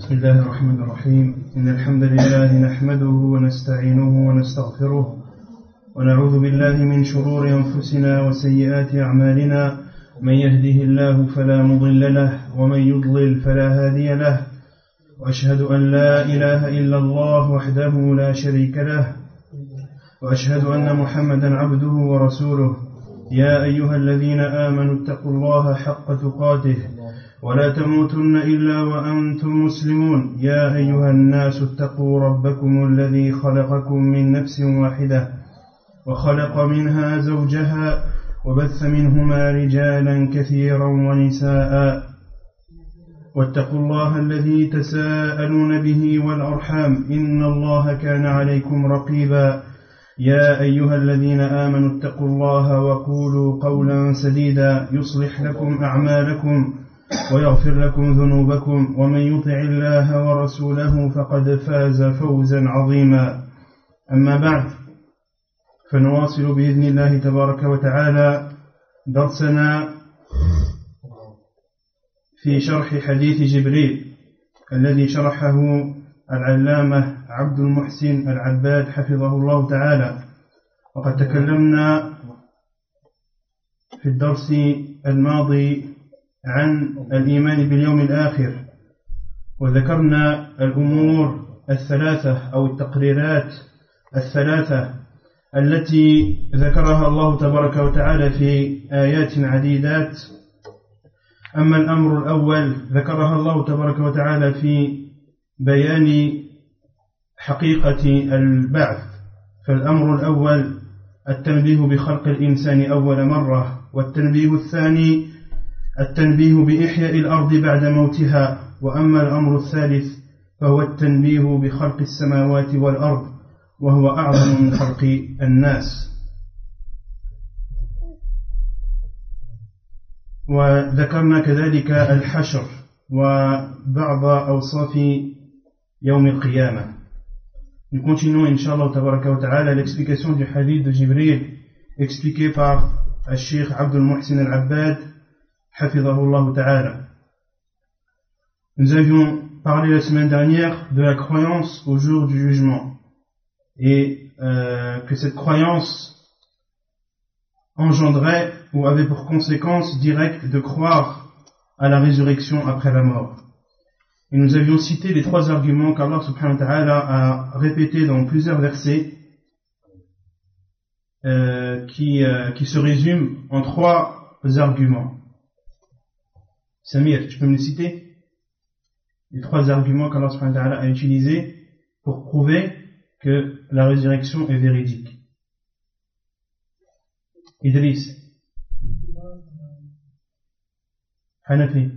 بسم الله الرحمن الرحيم. إن الحمد لله نحمده ونستعينه ونستغفره ونعوذ بالله من شرور أنفسنا وسيئات أعمالنا. من يهده الله فلا مضل له ومن يضلل فلا هادي له، وأشهد أن لا إله إلا الله وحده لا شريك له، وأشهد أن محمدا عبده ورسوله. يا أيها الذين آمنوا اتقوا الله حق تقاته ولا تموتن إلا وأنتم مسلمون. يا أيها الناس اتقوا ربكم الذي خلقكم من نفس واحدة وخلق منها زوجها وبث منهما رجالا كثيرا ونساء، واتقوا الله الذي تساءلون به والأرحام إن الله كان عليكم رقيبا. يا أيها الذين آمنوا اتقوا الله وقولوا قولا سديدا يصلح لكم أعمالكم ويغفر لكم ذنوبكم، ومن يطع الله ورسوله فقد فاز فوزا عظيما. أما بعد، فنواصل بإذن الله تبارك وتعالى درسنا في شرح حديث جبريل الذي شرحه العلامة عبد المحسن العباد حفظه الله تعالى. وقد تكلمنا في الدرس الماضي عن الإيمان باليوم الآخر، وذكرنا الأمور الثلاثة أو التقريرات الثلاثة التي ذكرها الله تبارك وتعالى في آيات عديدات. أما الأمر الأول ذكرها الله تبارك وتعالى في بيان حقيقة البعث، فالأمر الأول التنبيه بخلق الإنسان أول مرة، والتنبيه الثاني التنبيه بإحياء الأرض بعد موتها، وأما الأمر الثالث فهو التنبيه بخلق السماوات والأرض وهو أعظم من خلق الناس. وذكرنا كذلك الحشر وبعض أوصاف يوم القيامة. Nous continuons, Inch'Allah Tabaraka wa Ta'ala, l'explication du hadith de Jibril expliqué par Cheikh Abdul Muhsin al-Abbad Hafidhahullah Ta'ala. Nous avions parlé la semaine dernière de la croyance au jour du jugement et que cette croyance engendrait ou avait pour conséquence directe de croire à la résurrection après la mort. Et nous avions cité les trois arguments qu'Allah subhanahu wa ta'ala a répétés dans plusieurs versets qui se résument en trois arguments. Samir, tu peux me les citer? Les trois arguments qu'Allah subhanahu wa ta'ala a utilisés pour prouver que la résurrection est véridique. Idriss. Hanafi.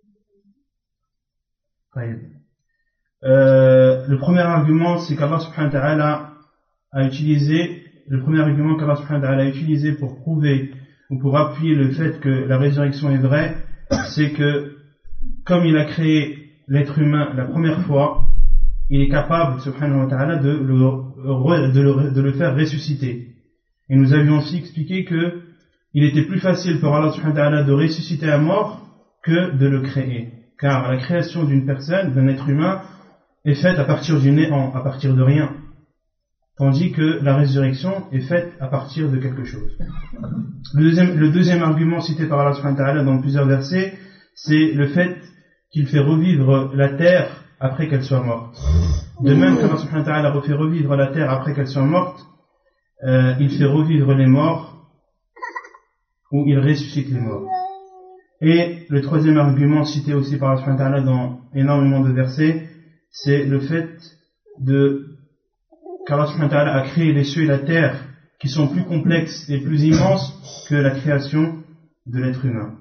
Le premier argument, c'est qu'Allah subhanahu wa ta'ala a utilisé, le premier argument qu'Allah subhanahu wa ta'ala a utilisé pour prouver ou pour appuyer le fait que la résurrection est vraie, c'est que comme il a créé l'être humain la première fois, il est capable subhanahu wa ta'ala de le faire ressusciter. Et nous avions aussi expliqué que il était plus facile pour Allah subhanahu wa ta'ala de ressusciter un mort que de le créer. Car la création d'une personne, d'un être humain, est faite à partir du néant, à partir de rien. Tandis que la résurrection est faite à partir de quelque chose. Le deuxième argument cité par Allah subhanahu wa ta'ala dans plusieurs versets, c'est le fait qu'il fait revivre la terre après qu'elle soit morte. De même qu'Allah subhanahu wa ta'ala fait revivre la terre après qu'elle soit morte, il fait revivre les morts, ou il ressuscite les morts. Et le troisième argument cité aussi par Allah subhanahu wa ta'ala dans énormément de versets, c'est le fait qu'Allah subhanahu wa ta'ala a créé les cieux et la terre qui sont plus complexes et plus immenses que la création de l'être humain.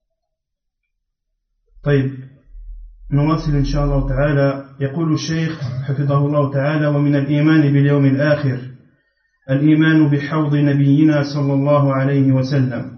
طيب نواصل إن شاء الله تعالى. يقول الشيخ حفظه الله تعالى: ومن الإيمان باليوم الآخر الإيمان بحوض نبينا صلى الله عليه وسلم،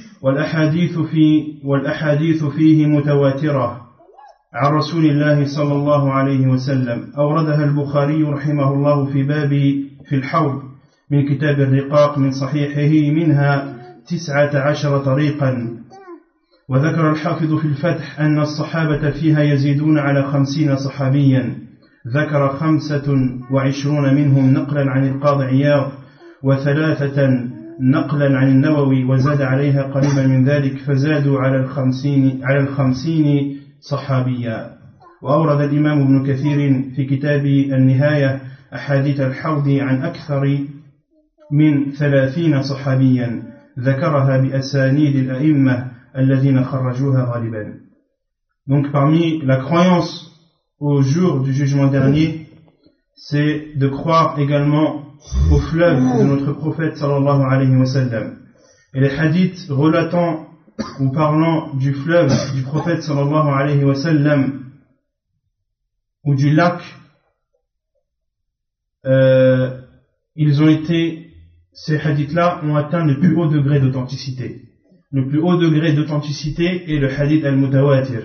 والأحاديث فيه متواترة عن رسول الله صلى الله عليه وسلم. أوردها البخاري رحمه الله في باب في الحوض من كتاب الرقاق من صحيحه، منها 19 طريقا. وذكر الحافظ في الفتح أن الصحابة فيها يزيدون على 50 صحابيا ذكر 25 منهم نقلا عن القاضي عياض و3 نقلا عن النووي وزاد عليها قريبا من ذلك فزادوا على الخمسين صحابيا. وأورد الإمام ابن كثير في كتاب النهاية أحاديث الحوض عن أكثر من 30 صحابيا ذكرها بأسانيد الأئمة الذين خرجوها غالبا. Donc parmi la croyance au jour du jugement dernier, c'est de croire également au fleuve de notre prophète sallallahu alayhi wa sallam. Et les hadiths relatant ou parlant du fleuve du prophète sallallahu alayhi wa sallam ou du lac, ces hadiths-là ont atteint le plus haut degré d'authenticité. Le plus haut degré d'authenticité est le hadith al-mutawatir.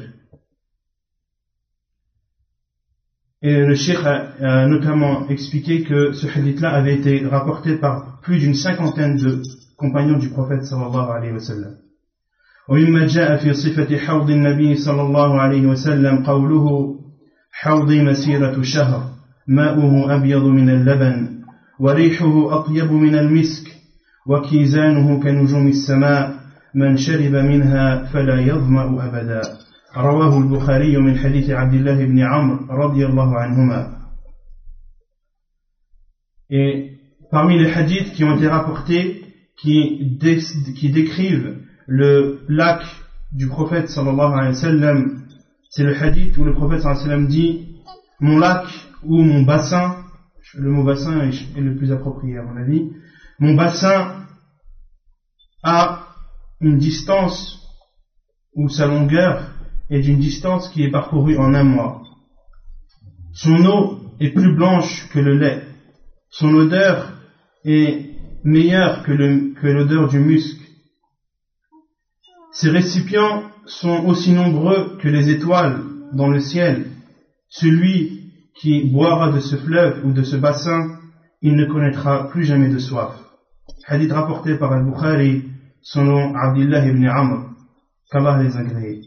Et le cheikh a notamment expliqué que ce hadith-là avait été rapporté par plus d'une 50aine de compagnons du prophète sallallahu alayhi wa sallam. ومما جاء في صفة حوض النبي صلى الله عليه وسلم قوله حوضي مسيرة شهر ماؤه أبيض من اللبن وريحه أطيب من المسك وكيزانه كنجوم السماء من شرب منها فلا يظمأ أبدا. رواه البخاري من حديث عبد الله بن عمرو رضي الله عنهما. Et parmi les hadiths qui ont été rapportés qui décrivent le lac du prophète sallallahu alayhi wa sallam, c'est le hadith où le prophète sallallahu alayhi wa sallam dit mon lac ou mon bassin, le mot bassin est le plus approprié à mon avis, mon bassin a une distance ou sa longueur est d'une distance qui est parcourue en un mois. Son eau est plus blanche que le lait. Son odeur est meilleure que l'odeur du musc. Ses récipients sont aussi nombreux que les étoiles dans le ciel. Celui qui boira de ce fleuve ou de ce bassin, il ne connaîtra plus jamais de soif. Hadith rapporté par Al-Bukhari selon Abdullah ibn Amr, qu'Allah les agrée.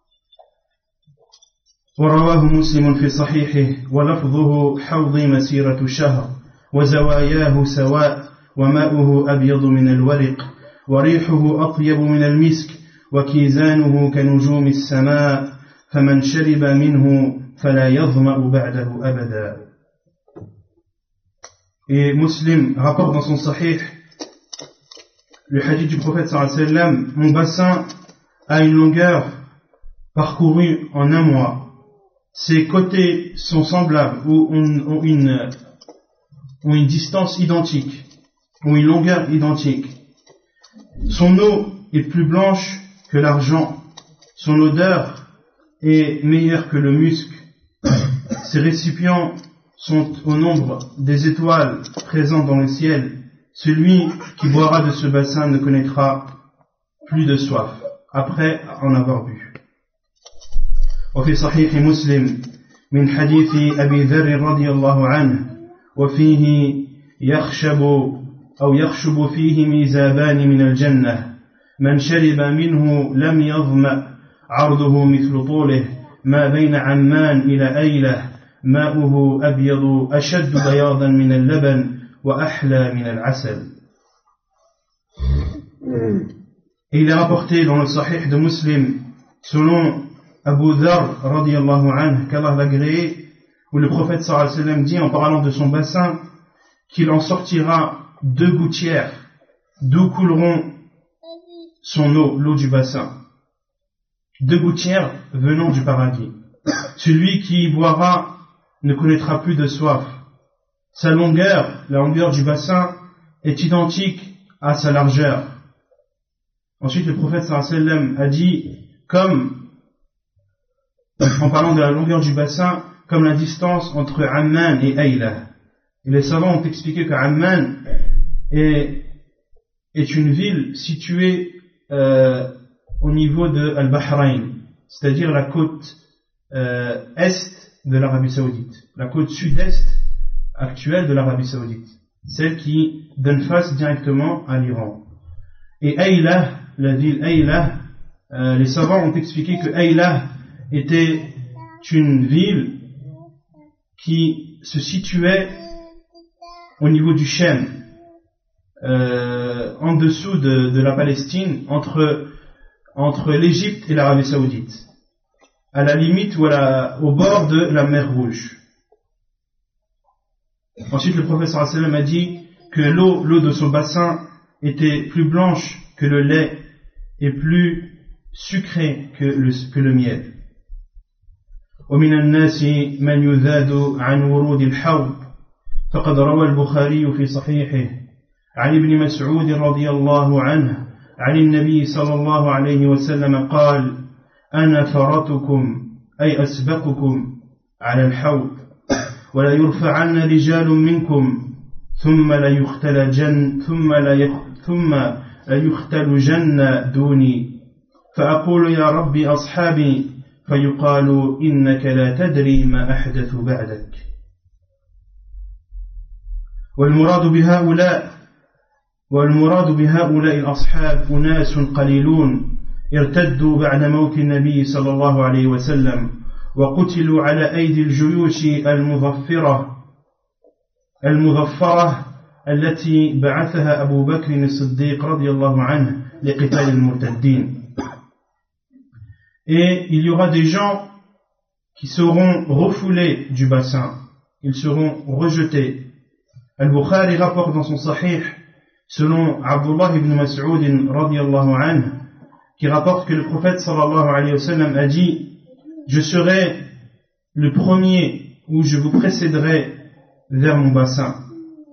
ورواه مسلم في صحيحه ولفظه حوضي مسيرة شهر وزواياه سواء وماؤه أبيض من الورق وريحه أطيب من المسك وكيزانه كنجوم السماء فمن شرب منه فلا يظمأ بعده أبدا. Et Muslim rapporte dans son sahih le hadith du prophète sallallahu alayhi wa sallam, mon bassin a une longueur parcourue en un mois. Ses côtés sont semblables ou ont une distance identique ou une longueur identique. Son eau est plus blanche que l'argent. Son odeur est meilleure que le musc. Ses récipients sont au nombre des étoiles présentes dans le ciel. Celui qui boira de ce bassin ne connaîtra plus de soif après en avoir bu. وفي صحيح مسلم من حديث أبي ذر رضي الله عنه وفيه يخشب فيه ميزابان من الجنة من شرب منه لم يظمأ عرضه مثل طوله ما بين عمان إلى أيلة ماؤه أبيض أشد بياضا من اللبن وأحلى من العسل. Et il est rapporté dans le Sahih de Muslim selon Abu Dharr radiyallahu anhu, qu'Allah l'agréé, où le prophète sallallahu alayhi wa sallam dit en parlant de son bassin qu'il en sortira 2 gouttières d'où couleront son eau, l'eau du bassin. 2 gouttières venant du paradis. Celui qui y boira ne connaîtra plus de soif. Sa longueur, la longueur du bassin, est identique à sa largeur. Ensuite, le prophète sallallahu alayhi wa sallam a dit, en parlant de la longueur du bassin, comme la distance entre Amman et Ayla. Et les savants ont expliqué que Amman est une ville située au niveau de Al-Bahrain, c'est-à-dire la côte est de l'Arabie Saoudite, la côte sud-est actuelle de l'Arabie Saoudite, celle qui donne face directement à l'Iran. Et Ayla, la ville Ayla, les savants ont expliqué que Ayla était une ville qui se situait au niveau du Shem, en dessous de la Palestine, entre l'Égypte et l'Arabie Saoudite, à la limite ou au bord de la mer Rouge. Ensuite, le prophète sallallahu alayhi wa sallam a dit que l'eau de son bassin était plus blanche que le lait et plus sucrée que le miel. ومن الناس من يذاد عن ورود الحوض فقد روى البخاري في صحيحه عن ابن مسعود رضي الله عنه عن النبي صلى الله عليه وسلم قال أنا فرطكم أي أسبقكم على الحوض ولا يرفعن رجال منكم ثم لا يختلجن دوني فأقول يا ربي أصحابي فيقال إنك لا تدري ما أحدث بعدك والمراد بهؤلاء الأصحاب أناس قليلون ارتدوا بعد موت النبي صلى الله عليه وسلم وقتلوا على أيدي الجيوش المظفرة التي بعثها أبو بكر الصديق رضي الله عنه لقتال المرتدين. Et il y aura des gens qui seront refoulés du bassin, ils seront rejetés. Al-Bukhari rapporte dans son Sahih, selon Abdullah ibn Mas'ud radiyallahu anhu, qui rapporte que le prophète sallallahu alayhi wa sallam a dit: je serai le premier où je vous précéderai vers mon bassin.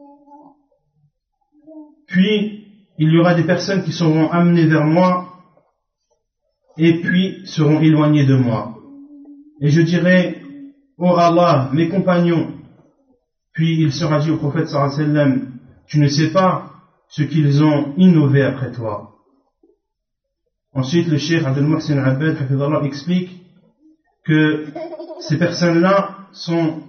Puis il y aura des personnes qui seront amenées vers moi et puis seront éloignées de moi. Et je dirai: ô Allah, mes compagnons. Puis il sera dit au prophète sallallahu alayhi wa sallam: tu ne sais pas ce qu'ils ont innové après toi. Ensuite, le cheikh Abdel Muhsin Abed hafidhallah explique que ces personnes-là sont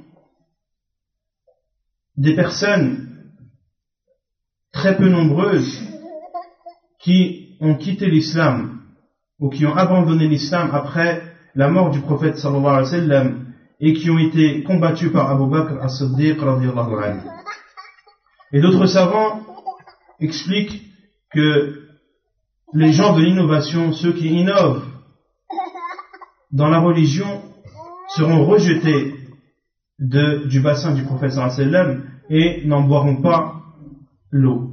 des personnes très peu nombreuses qui ont quitté l'islam ou qui ont abandonné l'islam après la mort du prophète sallallahu alayhi wa sallam et qui ont été combattus par Abu Bakr as-Siddiq radiyallahu anhu. Et d'autres savants expliquent que les gens de l'innovation, ceux qui innovent dans la religion, seront rejetés du bassin du prophète sallallahu alayhi wa sallam et n'en boiront pas l'eau.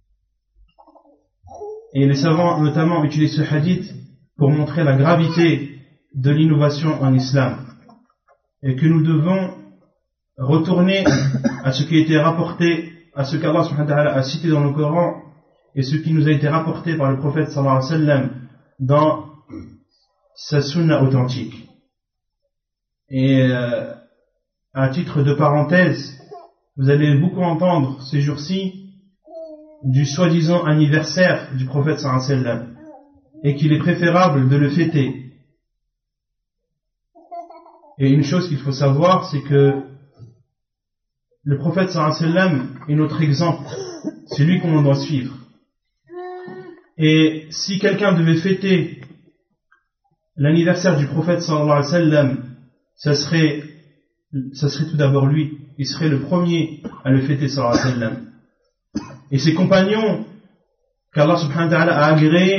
Et les savants notamment utilisent ce hadith pour montrer la gravité de l'innovation en islam et que nous devons retourner à ce qui a été rapporté, à ce qu'Allah subhanahu wa ta'ala a cité dans le Coran et ce qui nous a été rapporté par le prophète sallallahu alayhi wa sallam dans sa sunna authentique. Et à titre de parenthèse, vous allez beaucoup entendre ces jours-ci du soi-disant anniversaire du prophète sallallahu alayhi wa sallam et qu'il est préférable de le fêter. Et une chose qu'il faut savoir, c'est que le prophète sallallahu alayhi wa sallam est notre exemple, c'est lui qu'on doit suivre. Et si quelqu'un devait fêter l'anniversaire du prophète sallallahu alayhi wa sallam, ça serait tout d'abord lui, il serait le premier à le fêter sallallahu alayhi wa sallam. Et ses compagnons qu'Allah subhanahu wa ta'ala a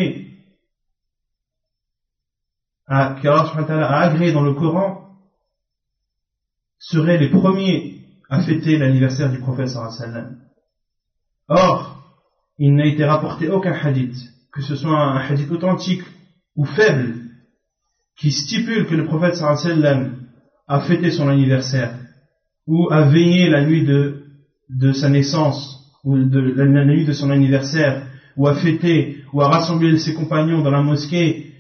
agréé dans le Coran seraient les premiers à fêter l'anniversaire du prophète sallallahu alayhi wa sallam. Or, il n'a été rapporté aucun hadith, que ce soit un hadith authentique ou faible, qui stipule que le prophète sallallahu alayhi wa sallam a fêté son anniversaire ou a veillé la nuit de sa naissance ou la nuit de son anniversaire, ou a fêté ou a rassemblé ses compagnons dans la mosquée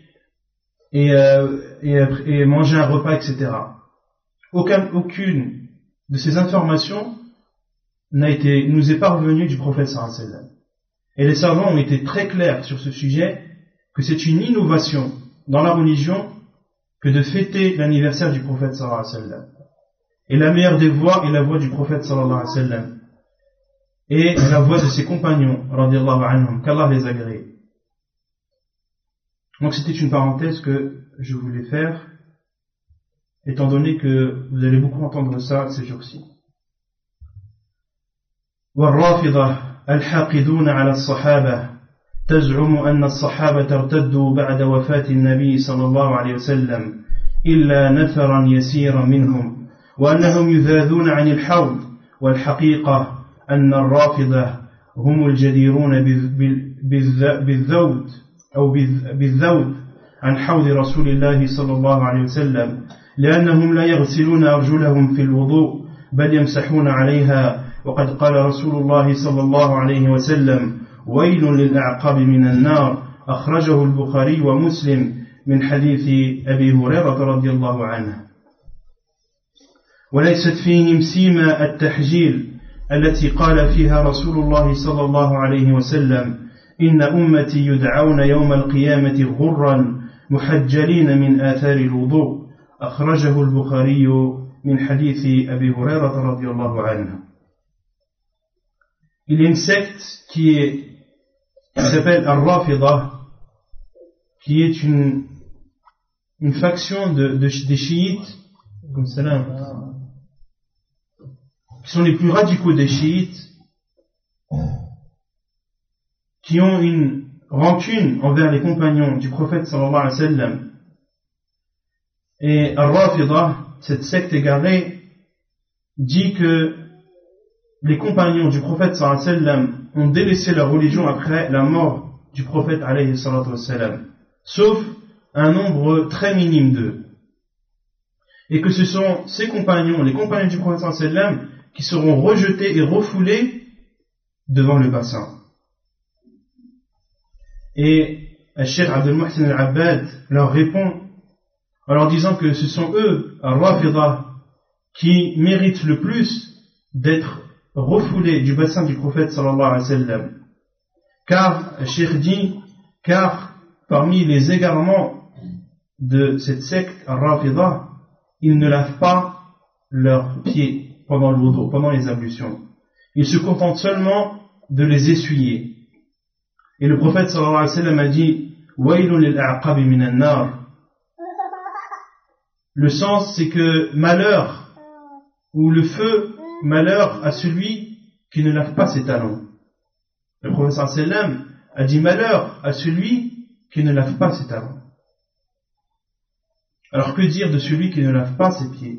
et mangé un repas, etc. Aucune de ces informations nous est parvenue du prophète sallallahu alayhi wa sallam. Et les savants ont été très clairs sur ce sujet, que c'est une innovation dans la religion que de fêter l'anniversaire du prophète sallallahu alayhi wa sallam. Et la meilleure des voies est la voie du prophète sallallahu alayhi wa sallam et la voie de ses compagnons radiyallahu anhum, qu'Allah les agrée. Donc c'était une parenthèse que je voulais faire, étant donné que vous allez beaucoup entendre ça ces jours-ci. والرافضة الحاقدون على الصحابة تزعم أن الصحابة ارتدوا بعد وفاة النبي صلى الله عليه وسلم إلا نفرا يسيرا منهم وأنهم يذاذون عن الحوض والحقيقة أن الرافضة هم الجديرون بالذود أو بالذود عن حوض رسول الله صلى الله عليه وسلم لأنهم لا يغسلون أرجلهم في الوضوء بل يمسحون عليها وقد قال رسول الله صلى الله عليه وسلم ويل للأعقاب من النار أخرجه البخاري ومسلم من حديث أبي هريرة رضي الله عنه وليست فيهم سيما التحجيل التي قال فيها رسول الله صلى الله عليه وسلم إن أمتي يدعون يوم القيامة غرا محجلين من آثار الوضوء أخرجه البخاري من حديث أبي هريرة رضي الله عنه. Il y a une secte qui s'appelle Al-Rafida, qui est une faction des chiites, comme cela, qui sont les plus radicaux des chiites, qui ont une rancune envers les compagnons du prophète sallallahu alayhi wa sallam. Et Al-Rafida, cette secte égarée, dit que les compagnons du prophète sallallahu alayhi wa sallam ont délaissé leur religion après la mort du prophète alayhi salatu wa sallam, sauf un nombre très minime d'eux. Et que ce sont ces compagnons, les compagnons du prophète sallallahu alayhi wa sallam, qui seront rejetés et refoulés devant le bassin. Et Cheikh Abdel Muhsin al-Abbad leur répond en leur disant que ce sont eux, Al-Rafida, qui méritent le plus d'être refoulés du bassin du prophète sallallahu alayhi wa sallam. Car, Cheikh dit, car parmi les égarements de cette secte Al-Rafida, ils ne lavent pas leurs pieds pendant le wudu, pendant les ablutions. Ils se contentent seulement de les essuyer. Et le prophète sallallahu alayhi wa sallam a dit Waylun lil a'qabi minan nar. Le sens c'est que malheur, ou le feu, malheur à celui qui ne lave pas ses talons. Le prophète sallallahu alayhi wa sallam a dit malheur à celui qui ne lave pas ses talons. Alors que dire de celui qui ne lave pas ses pieds?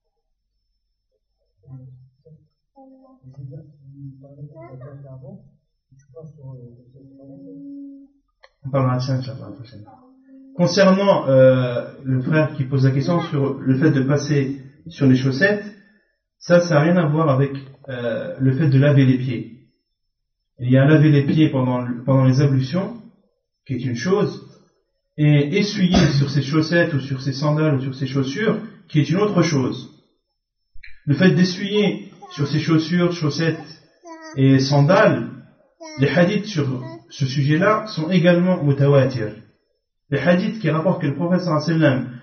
On parlera de ça la prochaine. Concernant le frère qui pose la question sur le fait de passer sur les chaussettes, ça n'a rien à voir avec le fait de laver les pieds. Il y a laver les pieds pendant les ablutions, qui est une chose, et essuyer sur ses chaussettes ou sur ses sandales ou sur ses chaussures, qui est une autre chose. Le fait d'essuyer sur ses chaussures, chaussettes et sandales, les hadiths sur ce sujet-là sont également mutawatir. Les hadiths qui rapportent que le prophète sallallahu alayhi wa sallam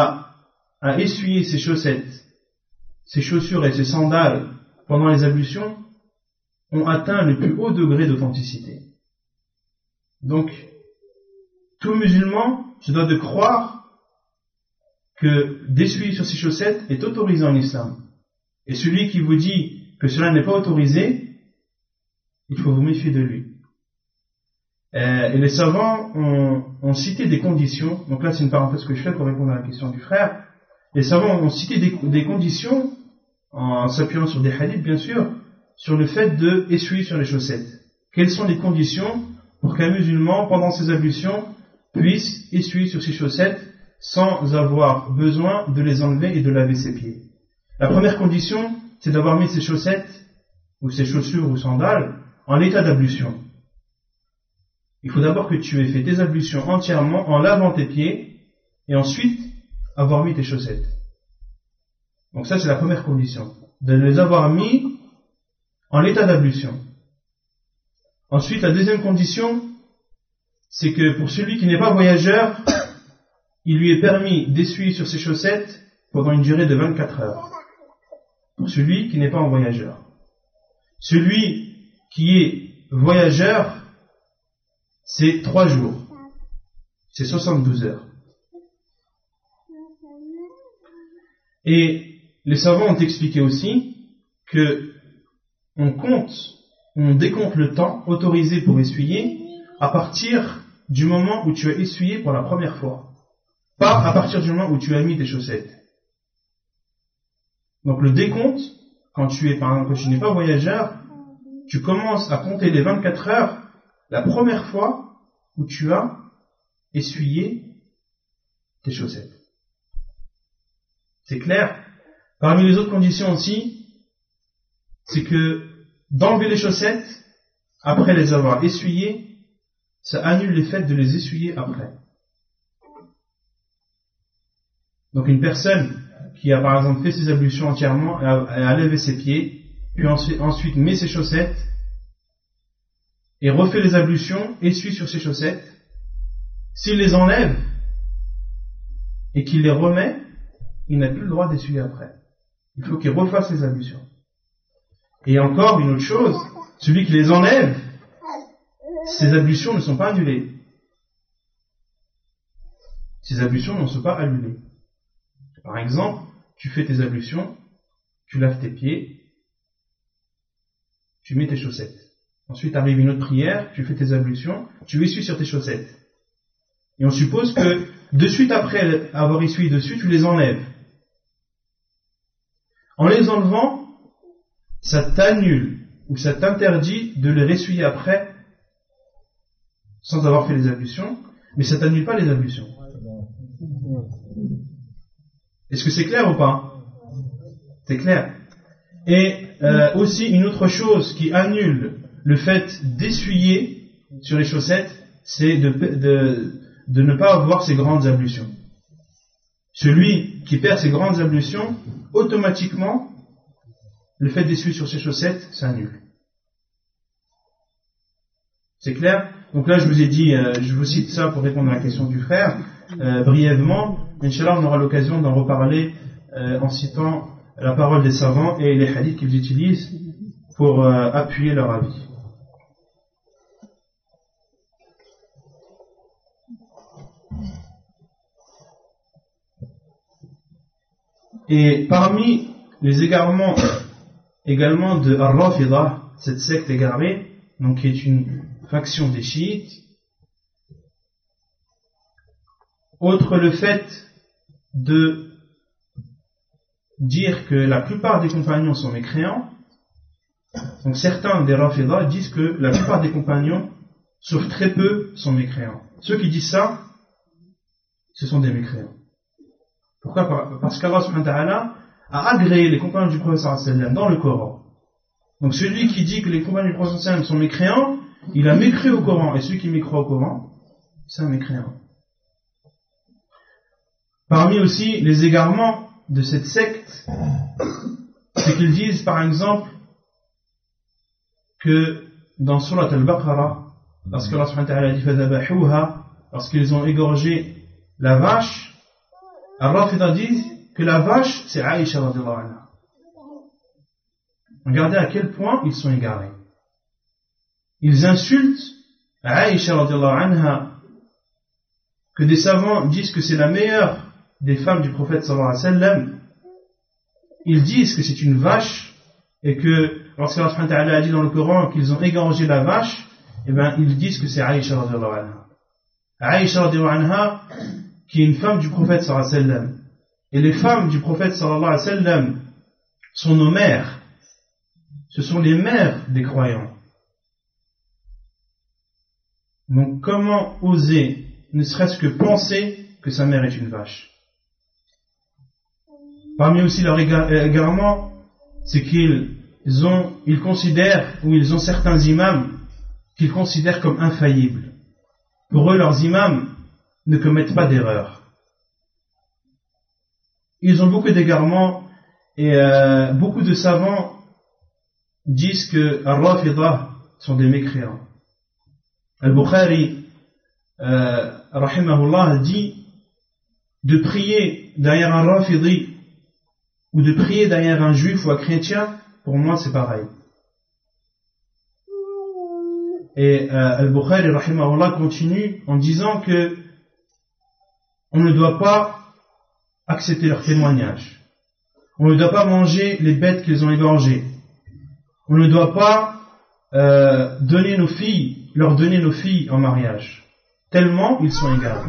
a essuyé ses chaussettes, ses chaussures et ses sandales pendant les ablutions ont atteint le plus haut degré d'authenticité. Donc, tout musulman se doit de croire que d'essuyer sur ses chaussettes est autorisé en islam. Et celui qui vous dit que cela n'est pas autorisé, il faut vous méfier de lui. Et les savants ont cité des conditions, donc là c'est une parenthèse que je fais pour répondre à la question du frère. Les savants ont cité des conditions, en s'appuyant sur des hadiths bien sûr, sur le fait de essuyer sur les chaussettes. Quelles sont les conditions pour qu'un musulman, pendant ses ablutions, puisse essuyer sur ses chaussettes sans avoir besoin de les enlever et de laver ses pieds? La première condition, c'est d'avoir mis ses chaussettes, ou ses chaussures ou sandales, en état d'ablution. Il faut d'abord que tu aies fait tes ablutions entièrement en lavant tes pieds et ensuite avoir mis tes chaussettes. Donc ça c'est la première condition, de les avoir mis en état d'ablution. Ensuite la deuxième condition, c'est que pour celui qui n'est pas voyageur, il lui est permis d'essuyer sur ses chaussettes pendant une durée de 24 heures. Pour celui qui n'est pas un voyageur. Celui qui est voyageur, c'est 3 jours. c'est 72 heures. Et les savants ont expliqué aussi que on décompte le temps autorisé pour essuyer à partir du moment où tu as essuyé pour la première fois. Pas à partir du moment où tu as mis tes chaussettes. Donc le décompte, quand tu n'es pas voyageur, tu commences à compter les 24 heures la première fois où tu as essuyé tes chaussettes. C'est clair? Parmi les autres conditions aussi, c'est que d'enlever les chaussettes après les avoir essuyées, ça annule l'effet de les essuyer après. Donc une personne qui a par exemple fait ses ablutions entièrement, a levé ses pieds, puis ensuite met ses chaussettes, et refait les ablutions, essuie sur ses chaussettes, s'il les enlève, et qu'il les remet, il n'a plus le droit d'essuyer après. Il faut qu'il refasse les ablutions. Et encore une autre chose, celui qui les enlève, ses ablutions ne sont pas annulées. Ses ablutions ne sont pas annulées. Par exemple, tu fais tes ablutions, tu laves tes pieds, tu mets tes chaussettes. Ensuite arrive une autre prière, tu fais tes ablutions, tu essuies sur tes chaussettes. Et on suppose que de suite après avoir essuyé dessus, tu les enlèves. En les enlevant, ça t'annule ou ça t'interdit de les ressuyer après sans avoir fait les ablutions, mais ça t'annule pas les ablutions. Est-ce que c'est clair ou pas? C'est clair. Et aussi une autre chose qui annule le fait d'essuyer sur les chaussettes, c'est de ne pas avoir ces grandes ablutions. Celui qui perd ses grandes ablutions, automatiquement, le fait d'essuyer sur ses chaussettes, ça annule. C'est clair? Donc là, je vous ai dit, je vous cite ça pour répondre à la question du frère, brièvement. Inch'Allah, on aura l'occasion d'en reparler en citant la parole des savants et les hadiths qu'ils utilisent pour appuyer leur avis. Et parmi les égarements également de Ar-Rafida, cette secte égarée, donc qui est une faction des chiites, outre le fait de dire que la plupart des compagnons sont mécréants, donc certains des Rafida disent que la plupart des compagnons, sauf très peu, sont mécréants. Ceux qui disent ça, ce sont des mécréants. Pourquoi? Parce qu'Allah subhanahu wa ta'ala a agréé les compagnons du prophète sallallahu alayhi wa sallam dans le Coran. Donc celui qui dit que les compagnons du prophète sallallahu alayhi wa sallam sont mécréants, il a mécréé au Coran. Et celui qui mécréé au Coran, c'est un mécréant. Parmi aussi les égarements de cette secte, c'est qu'ils disent par exemple que dans Surat al-Baqarah, lorsque Allah subhanahu wa ta'ala dit fadhabahuha, lorsqu'ils ont égorgé la vache, Ar-Rafida disent que la vache c'est Aïcha radhiyallahu anha. Regardez à quel point ils sont égarés. Ils insultent Aïcha radhiyallahu anha, que des savants disent que c'est la meilleure des femmes du prophète sallallahu alayhi wa sallam. Ils disent que c'est une vache et que lorsqu'Allah subhanahu wa ta'ala a dit dans le Coran qu'ils ont égorgé la vache, eh bien ils disent que c'est Aïcha radhiyallahu anha. Aïcha radhiyallahu anha, qui est une femme du prophète sallallahu alayhi wa sallam. Et les femmes du prophète sallallahu alayhi wa sallam sont nos mères. Ce sont les mères des croyants. Donc comment oser, ne serait-ce que penser que sa mère est une vache? Parmi aussi leur égarement, c'est qu'ils considèrent, ou ils ont certains imams qu'ils considèrent comme infaillibles. Pour eux, leurs imams ne commettent pas d'erreur. Ils ont beaucoup d'égarements et beaucoup de savants disent que Ar-Rafida sont des mécréants. Al-Bukhari rahimahullah dit de prier derrière un Rafidi ou de prier derrière un juif ou un chrétien, pour moi c'est pareil. Et Al-Bukhari rahimahullah continue en disant que on ne doit pas accepter leur témoignage. On ne doit pas manger les bêtes qu'ils ont égorgées. On ne doit pas leur donner nos filles en mariage, tellement ils sont égaux.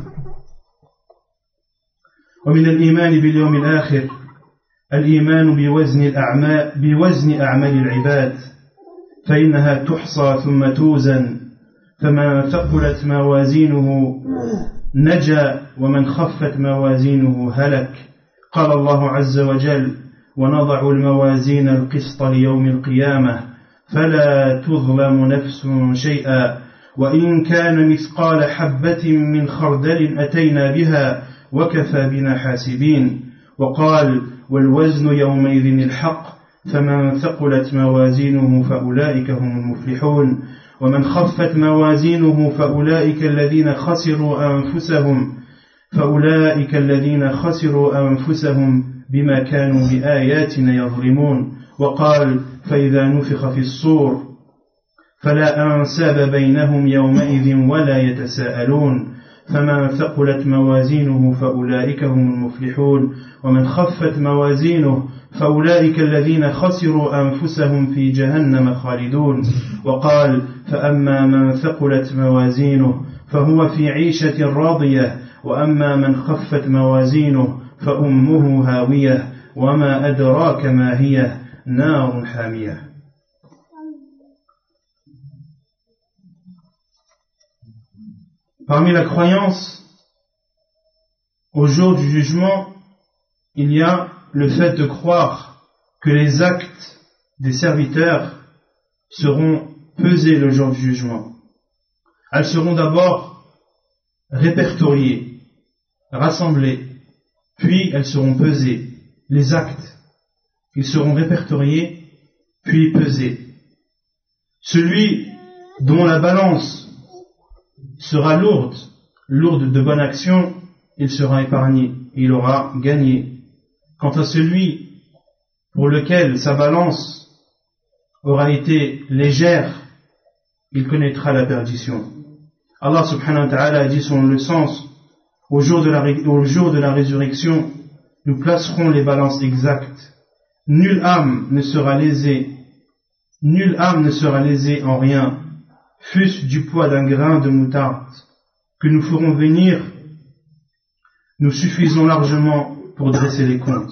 ومن الإيمان باليوم الآخر الإيمان بوزن أعمال العباد فإنها تحصى ثم توزن فمن ثقلت موازينه نجا ومن خفت موازينه هلك قال الله عز وجل ونضع الموازين القسط ليوم القيامة فلا تظلم نفس شيئا وإن كان مثقال حبة من خردل أتينا بها وكفى بنا حاسبين وقال والوزن يومئذ الحق فمن ثقلت موازينه فأولئك هم المفلحون ومن خفت موازينه فأولئك الذين خسروا أنفسهم بما كانوا بآياتنا يظلمون وقال فإذا نفخ في الصور فلا أنساب بينهم يومئذ ولا يتساءلون فمن ثقلت موازينه فأولئك هم المفلحون ومن خفت موازينه فأولئك الذين خسروا أنفسهم في جهنم خالدون وقال فأما من ثقلت موازينه فهو في عيشة راضية وأما من خفت موازينه فأمه هاوية وما أدراك ما هي نار حامية. Parmi la croyance au jour du jugement, il y a le fait de croire que les actes des serviteurs seront pesés le jour du jugement. Elles seront d'abord répertoriées, rassemblées, puis elles seront pesées. Les actes, ils seront répertoriés, puis pesés. Celui dont la balance sera lourde de bonnes actions, il sera épargné, il aura gagné. Quant à celui pour lequel sa balance aura été légère, il connaîtra la perdition. Allah subhanahu wa ta'ala a dit selon le sens, au jour de la résurrection, nous placerons les balances exactes. Nulle âme ne sera lésée en rien, fût-ce du poids d'un grain de moutarde, que nous ferons venir, nous suffisons largement pour dresser les comptes.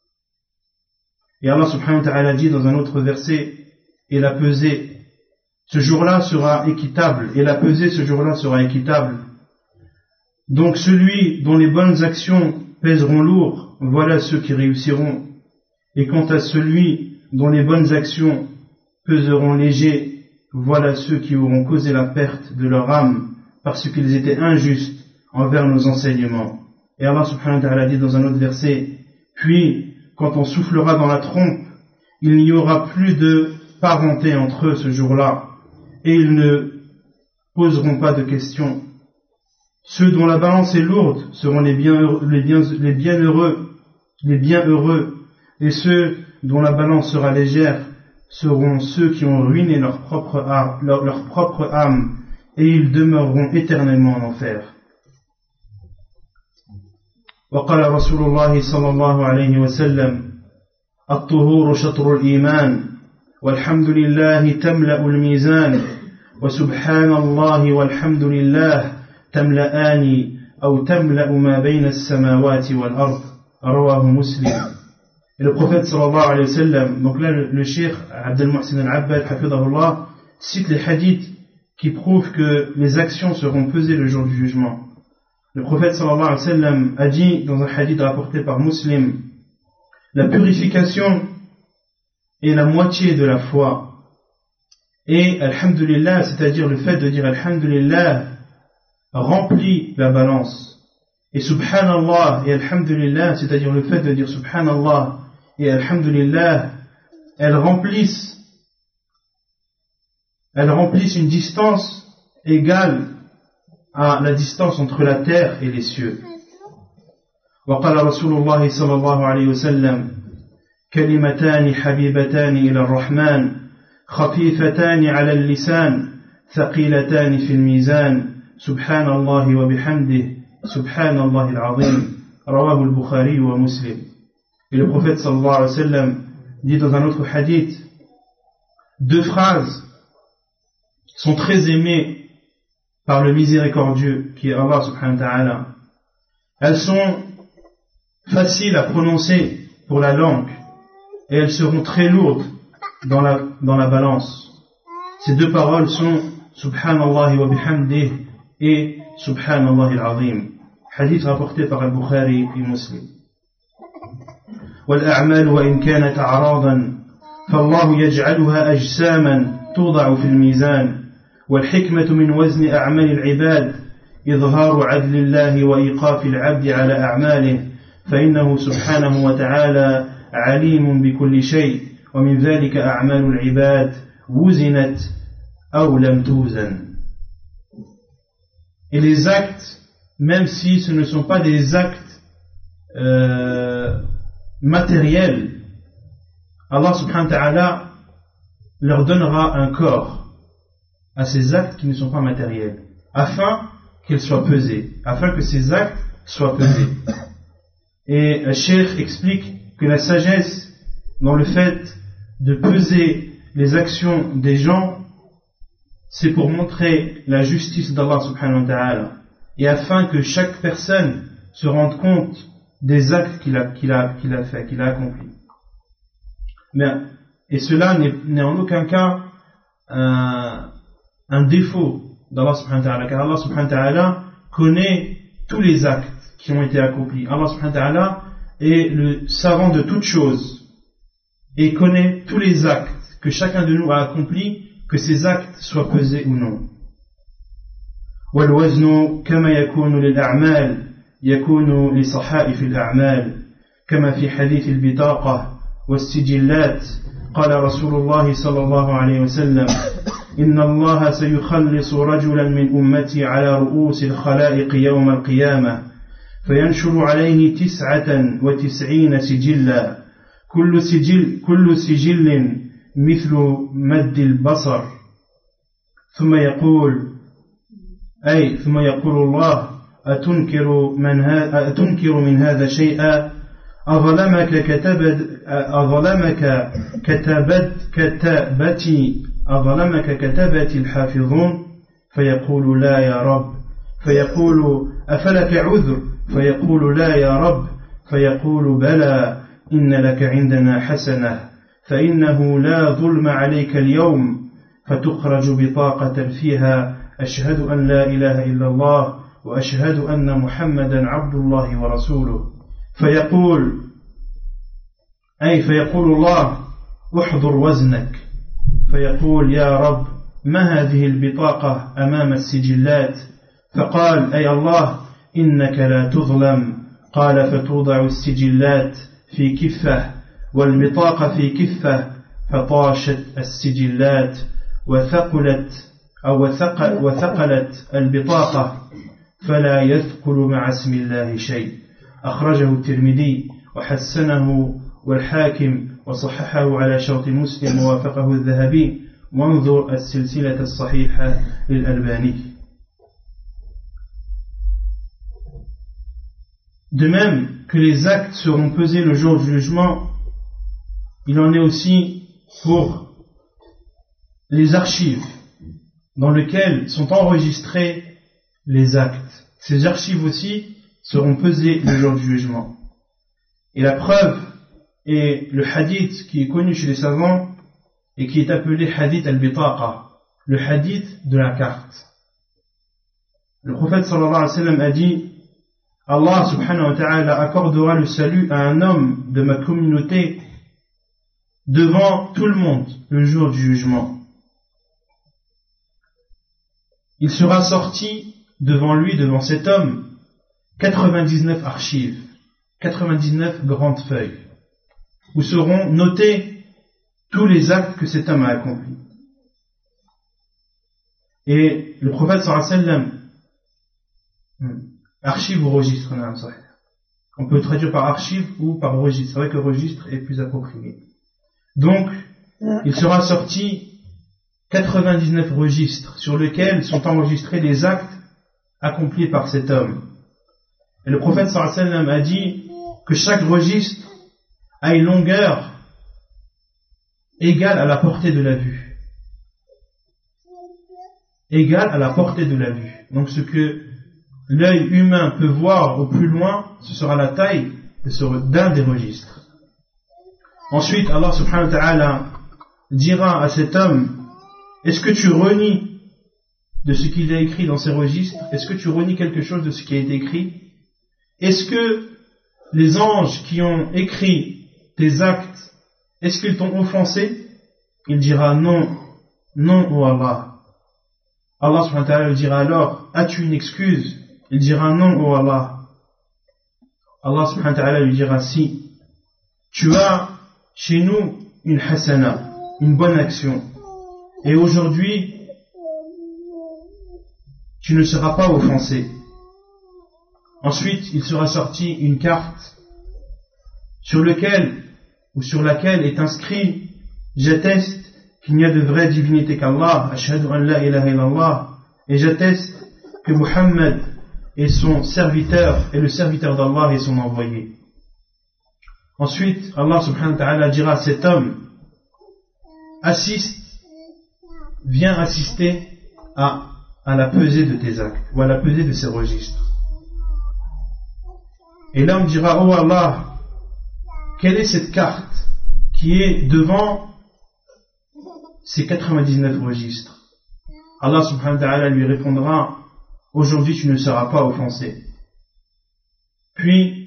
Et Allah subhanahu wa ta'ala dit dans un autre verset, et la pesée, ce jour-là sera équitable, et la pesée ce jour-là sera équitable. Donc celui dont les bonnes actions pèseront lourd, voilà ceux qui réussiront. Et quant à celui dont les bonnes actions peseront léger, voilà ceux qui auront causé la perte de leur âme parce qu'ils étaient injustes envers nos enseignements. Et Allah subhanahu wa ta'ala dit dans un autre verset, puis quand on soufflera dans la trompe, il n'y aura plus de parenté entre eux ce jour-là, et ils ne poseront pas de questions. Ceux dont la balance est lourde seront les bienheureux, et ceux dont la balance sera légère seront ceux qui ont ruiné leur propre âme, et ils demeureront éternellement en enfer. وقال رسول الله صلى الله عليه وسلم الطهور شطر الإيمان والحمد لله تملأ الميزان وسبحان الله والحمد لله تملأان أو تملأ ما بين السماوات والأرض رواه مسلم. Et le prophète sallallahu alayhi wa sallam, donc là le cheikh Abdel Muhsin al-Abbad hafidahullah cite les hadiths qui prouvent que les actions seront pesées le jour du jugement. Le prophète sallallahu alayhi wa sallam a dit dans un hadith rapporté par Muslim, la purification est la moitié de la foi. Et alhamdulillah, c'est-à-dire le fait de dire alhamdulillah, remplit la balance. Et subhanallah et alhamdulillah, c'est-à-dire le fait de dire subhanallah et alhamdulillah, elles remplissent une distance égale à la distance entre la terre et les cieux. وقال رسول الله صلى الله عليه وسلم كلمتان حبيبتان إلى الرحمن خفيفتان على اللسان ثقيلتان في الميزان سبحان الله وبحمده Subhanallah al-Azim, rawahu al-Bukhari wa Muslim. Et le prophète sallallahu alayhi wa sallam dit dans un autre hadith, deux phrases sont très aimées par le miséricordieux qui est Allah subhanahu wa ta'ala. Elles sont faciles à prononcer pour la langue et elles seront très lourdes dans la balance. Ces deux paroles sont Subhanallah wa bihamdih et Subhanallah al-Azim. Hadith rapporté par Al-Bukhari et Muslim. والأعمال وإن كانت أعراضا فالله يجعلها أجساما توضع في الميزان والحكمة من وزن أعمال العباد إظهار عدل الله وإيقاف العبد على أعماله فإنه سبحانه وتعالى عليم بكل شيء ومن ذلك أعمال العباد وزنت أو لم توزن. Et les actes, même si ce ne sont pas des actes matériels, Allah subhanahu wa ta'ala leur donnera un corps à ces actes qui ne sont pas matériels, afin qu'ils soient pesés, afin que ces actes soient pesés. Et le cheikh explique que la sagesse dans le fait de peser les actions des gens, c'est pour montrer la justice d'Allah subhanahu wa ta'ala, et afin que chaque personne se rende compte des actes qu'il a fait, qu'il a accomplis. Et cela n'est en aucun cas un défaut d'Allah subhanahu wa ta'ala, car Allah subhanahu wa ta'ala connaît tous les actes qui ont été accomplis. Allah subhanahu wa ta'ala est le savant de toutes choses et connaît tous les actes que chacun de nous a accomplis, que ces actes soient pesés ou non. والوزن كما يكون للأعمال يكون لصحائف الأعمال كما في حديث البطاقة والسجلات قال رسول الله صلى الله عليه وسلم إن الله سيخلص رجلا من أمتي على رؤوس الخلائق يوم القيامة فينشر عليه 99 سجلا كل سجل مثل مد البصر ثم يقول الله أتنكر من هذا شيئا أظلمك كتبتي الحافظون فيقول لا يا رب فيقول أفلك عذر فيقول لا يا رب فيقول بلى إن لك عندنا حسنة فإنه لا ظلم عليك اليوم فتخرج بطاقة فيها أشهد أن لا إله إلا الله وأشهد أن محمدا عبد الله ورسوله فيقول الله احضر وزنك فيقول يا رب ما هذه البطاقة أمام السجلات فقال أي الله إنك لا تظلم قال فتوضع السجلات في كفة والبطاقة في كفة فطاشت السجلات وثقلت البطاقة فلا يثقل مع اسم الله شيء أخرجه الترمذي وحسنه والحاكم وصححه على شرط مسلم ووافقه الذهبي وانظر السلسلة الصحيحة للألباني. De même que les actes seront pesés le jour du jugement, il en est aussi pour les archives dans lesquelles sont enregistrés les actes. Ces archives aussi seront pesées le jour du jugement. Et la preuve est le hadith qui est connu chez les savants et qui est appelé hadith al-bitaqa, le hadith de la carte. Le prophète sallallahu alayhi wa sallam a dit: Allah subhanahu wa ta'ala accordera le salut à un homme de ma communauté devant tout le monde le jour du jugement. Il sera sorti devant lui, devant cet homme, 99 archives, 99 grandes feuilles, où seront notés tous les actes que cet homme a accomplis. Et le prophète sallallahu alayhi wa sallam, archive ou registre, on peut traduire par archive ou par registre. C'est vrai que registre est plus approprié. Donc, il sera sorti 99 registres sur lesquels sont enregistrés les actes accomplis par cet homme. Et le prophète sallallahu alayhi wa sallam a dit que chaque registre a une longueur égale à la portée de la vue. Égale à la portée de la vue. Donc ce que l'œil humain peut voir au plus loin, ce sera la taille d'un des registres. Ensuite, Allah subhanahu wa ta'ala dira à cet homme: est-ce que tu renies de ce qu'il a écrit dans ces registres? Est-ce que tu renies quelque chose de ce qui a été écrit? Est-ce que les anges qui ont écrit tes actes, est-ce qu'ils t'ont offensé? Il dira non, non, ô Allah. Allah subhanahu wa ta'ala lui dira alors: as-tu une excuse? Il dira non, ô Allah. Allah subhanahu wa ta'ala lui dira: si. Tu as chez nous une hasana, une bonne action. Et aujourd'hui, tu ne seras pas offensé. Ensuite, il sera sorti une carte sur laquelle est inscrit: j'atteste qu'il n'y a de vraie divinité qu'Allah, ashhadu an la ilaha illallah, et j'atteste que Muhammad est son serviteur et le serviteur d'Allah et son envoyé. Ensuite, Allah subhanahu wa ta'ala dira à cet homme: viens assister à la pesée de tes actes, ou à la pesée de ces registres. Et l'homme dira: oh Allah, quelle est cette carte qui est devant ces 99 registres? Allah subhanahu wa ta'ala lui répondra: aujourd'hui tu ne seras pas offensé. Puis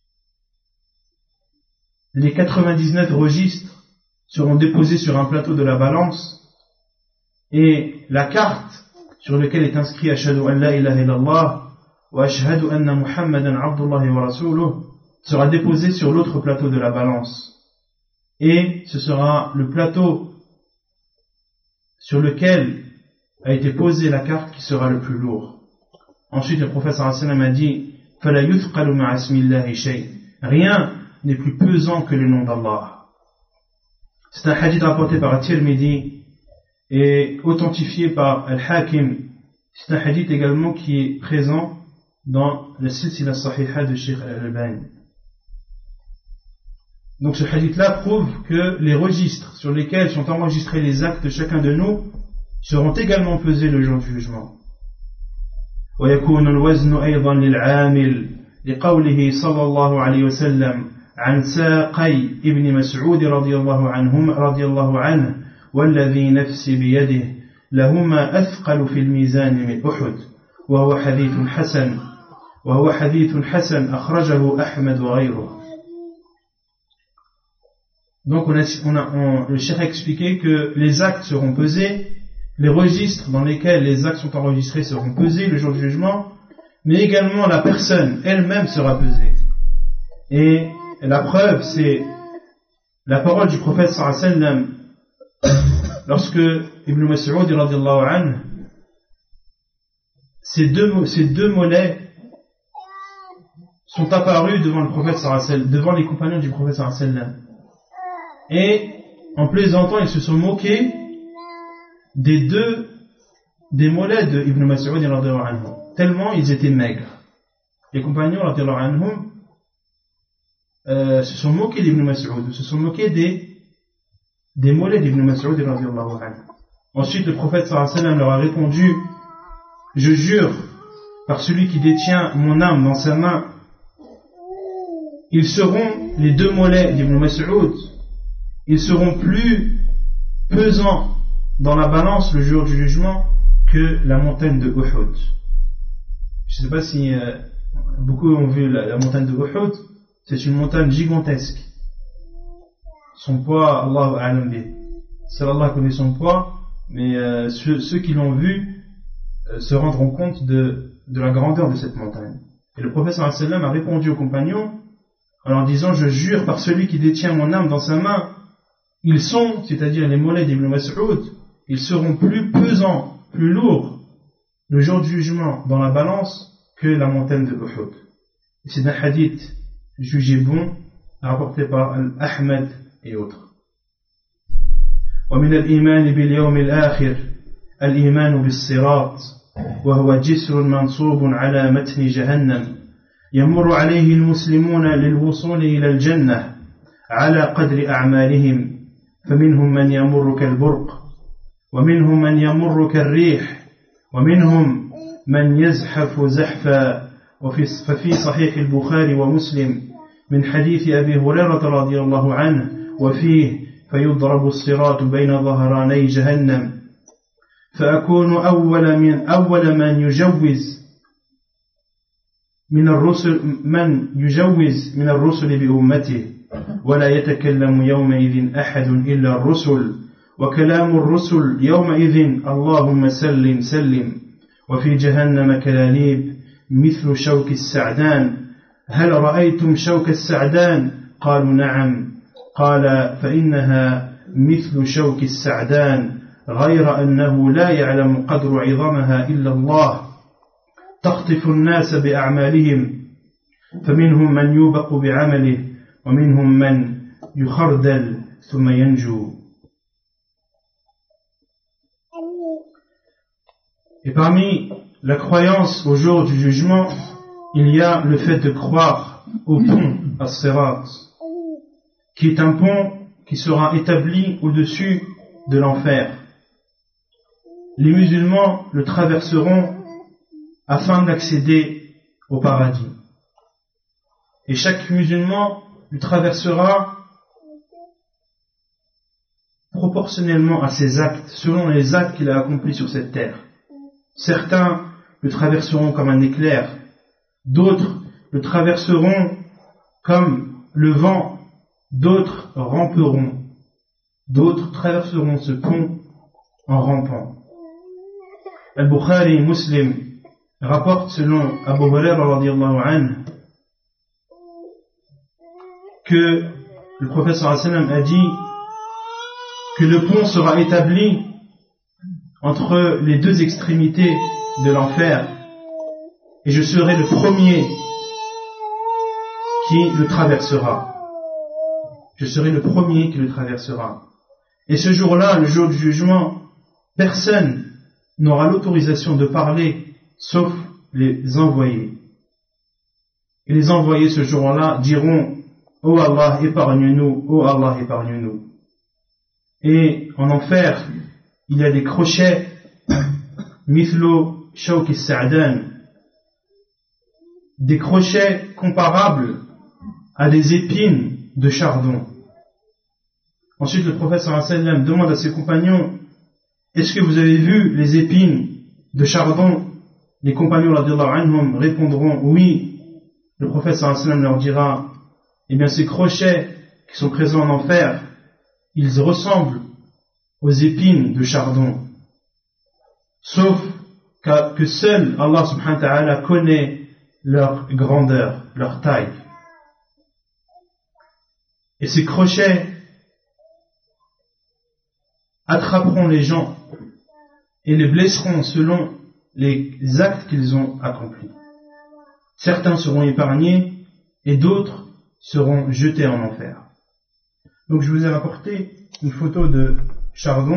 les 99 registres seront déposés sur un plateau de la balance, et la carte sur laquelle est inscrit ashhadu an la ilaha illallah wa ashhadu anna muhammadan abdullahi wa rasuluh sera déposée sur l'autre plateau de la balance, et ce sera le plateau sur lequel a été posée la carte qui sera le plus lourd. Ensuite, le prophète sallallahu alayhi wa sallam a dit: fala yuthqalu ma'a ismillahi shay. Rien n'est plus pesant que le nom d'Allah. C'est un hadith rapporté par At-Tirmidhi et authentifié par Al-Hakim. C'est un hadith également qui est présent dans la silsila sahiha de Sheikh Al-Albani. Donc ce hadith-là prouve que les registres sur lesquels sont enregistrés les actes de chacun de nous seront également pesés le jour du jugement. ويكون الوزن أيضا للعامل لقوله صلى الله عليه وسلم عن ساقي ابن مسعود رضي الله عنه والذي نفسي بيده لهما أثقل في الميزان من أحد وهو حديث حسن أخرجه أحمد وغيره. Donc le cheikh a expliqué que les actes seront pesés, les registres dans lesquels les actes sont enregistrés seront pesés le jour du jugement, mais également la personne elle-même sera pesée. Et la preuve, c'est la parole du prophète sallallahu alayhi wa sallam lorsque Ibn Mas'ud radiyallahu anhu, ces deux mollets sont apparus devant le prophète sallallahu alayhi wa sallam, devant les compagnons du prophète sallallahu alayhi wa sallam. Et en plaisantant, ils se sont moqués des mollets de Ibn Mas'ud radiyallahu anhu, tellement ils étaient maigres. Les compagnons radiyallahu anhum se sont moqués d'Ibn Mas'ud, se sont moqués des mollets d'Ibn Mas'ud radiyallahu anhu. Ensuite, le prophète sallallahu alayhi wa sallam leur a répondu: je jure par celui qui détient mon âme dans sa main, ils seront, les deux mollets d'Ibn Mas'ud, ils seront plus pesants dans la balance le jour du jugement que la montagne de Uhud. Je ne sais pas si beaucoup ont vu la montagne de Uhud. C'est une montagne gigantesque. Son poids, Allahu a'lam bih. Seul Allah connaît son poids, mais ceux qui l'ont vu se rendront compte de la grandeur de cette montagne. Et le prophète sallallahu alayhi wa sallam a répondu aux compagnons en leur disant: je jure par celui qui détient mon âme dans sa main, ils sont, c'est-à-dire les mollets d'Ibn Mas'ud, ils seront plus pesants, plus lourds le jour du jugement dans la balance que la montagne de Uhud. Et c'est un hadith jugé bon, rapporté par Ahmed et autres. ومن الإيمان باليوم الآخر الإيمان بالصراط وهو جسر منصوب على متن جهنم يمر عليه المسلمون للوصول إلى الجنة على قدر أعمالهم فمنهم من يمر كالبرق ومنهم من يمر كالريح ومنهم من يزحف زحفا ففي صحيح البخاري ومسلم من حديث أبي هريرة رضي الله عنه وفيه فيضرب الصراط بين ظهراني جهنم فأكون أول من يجوز من الرسل بأمته ولا يتكلم يومئذ أحد إلا الرسل وكلام الرسل يومئذ اللهم سلم سلم وفي جهنم كلاليب مثل شوك السعدان هل رأيتم شوك السعدان قالوا نعم قال فإنها مثل شوك السعدان غير أنه لا يعلم قدر عظمها إلا الله تخطف الناس بأعمالهم فمنهم من يوبق بعمله ومنهم من يخردل ثم ينجو. Et parmi la croyance au jour du jugement, il y a le fait de croire au pont As-Sirat, qui est un pont qui sera établi au-dessus de l'enfer. Les musulmans le traverseront afin d'accéder au paradis. Et chaque musulman le traversera proportionnellement à ses actes, selon les actes qu'il a accomplis sur cette terre. Certains le traverseront comme un éclair, d'autres le traverseront comme le vent, d'autres ramperont, d'autres traverseront ce pont en rampant. Al-Bukhari Muslim rapporte selon Abu Hurairah radiyallahu anhu que le prophète sallallahu alayhi wa sallam a dit que le pont sera établi entre les deux extrémités de l'enfer et je serai le premier qui le traversera. Je serai le premier qui le traversera. Et ce jour-là, le jour du jugement, personne n'aura l'autorisation de parler sauf les envoyés. Et les envoyés ce jour-là diront « Oh Allah, épargne-nous, oh Allah, épargne-nous ». Et en enfer, il y a des crochets mithlo shawk as-sa'dan, des crochets comparables à des épines de chardon. Ensuite, le prophète sallallahu alayhi wa sallam demande à ses compagnons « Est-ce que vous avez vu les épines de chardon ?» Les compagnons radiyallahu anhum répondront « Oui ». Le prophète sallallahu alayhi wa sallam leur dira « Eh bien, ces crochets qui sont présents en enfer, ils ressemblent aux épines de chardon. Sauf que seul Allah subhanahu wa ta'ala connaît leur grandeur, leur taille. Et ces crochets attraperont les gens et les blesseront selon les actes qu'ils ont accomplis. Certains seront épargnés et d'autres seront jetés en enfer. Donc je vous ai rapporté une photo de chardon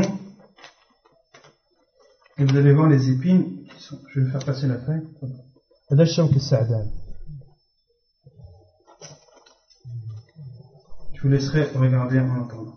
et vous allez voir les épines qui sont, je vais faire passer la feuille. Je vous laisserai regarder en attendant.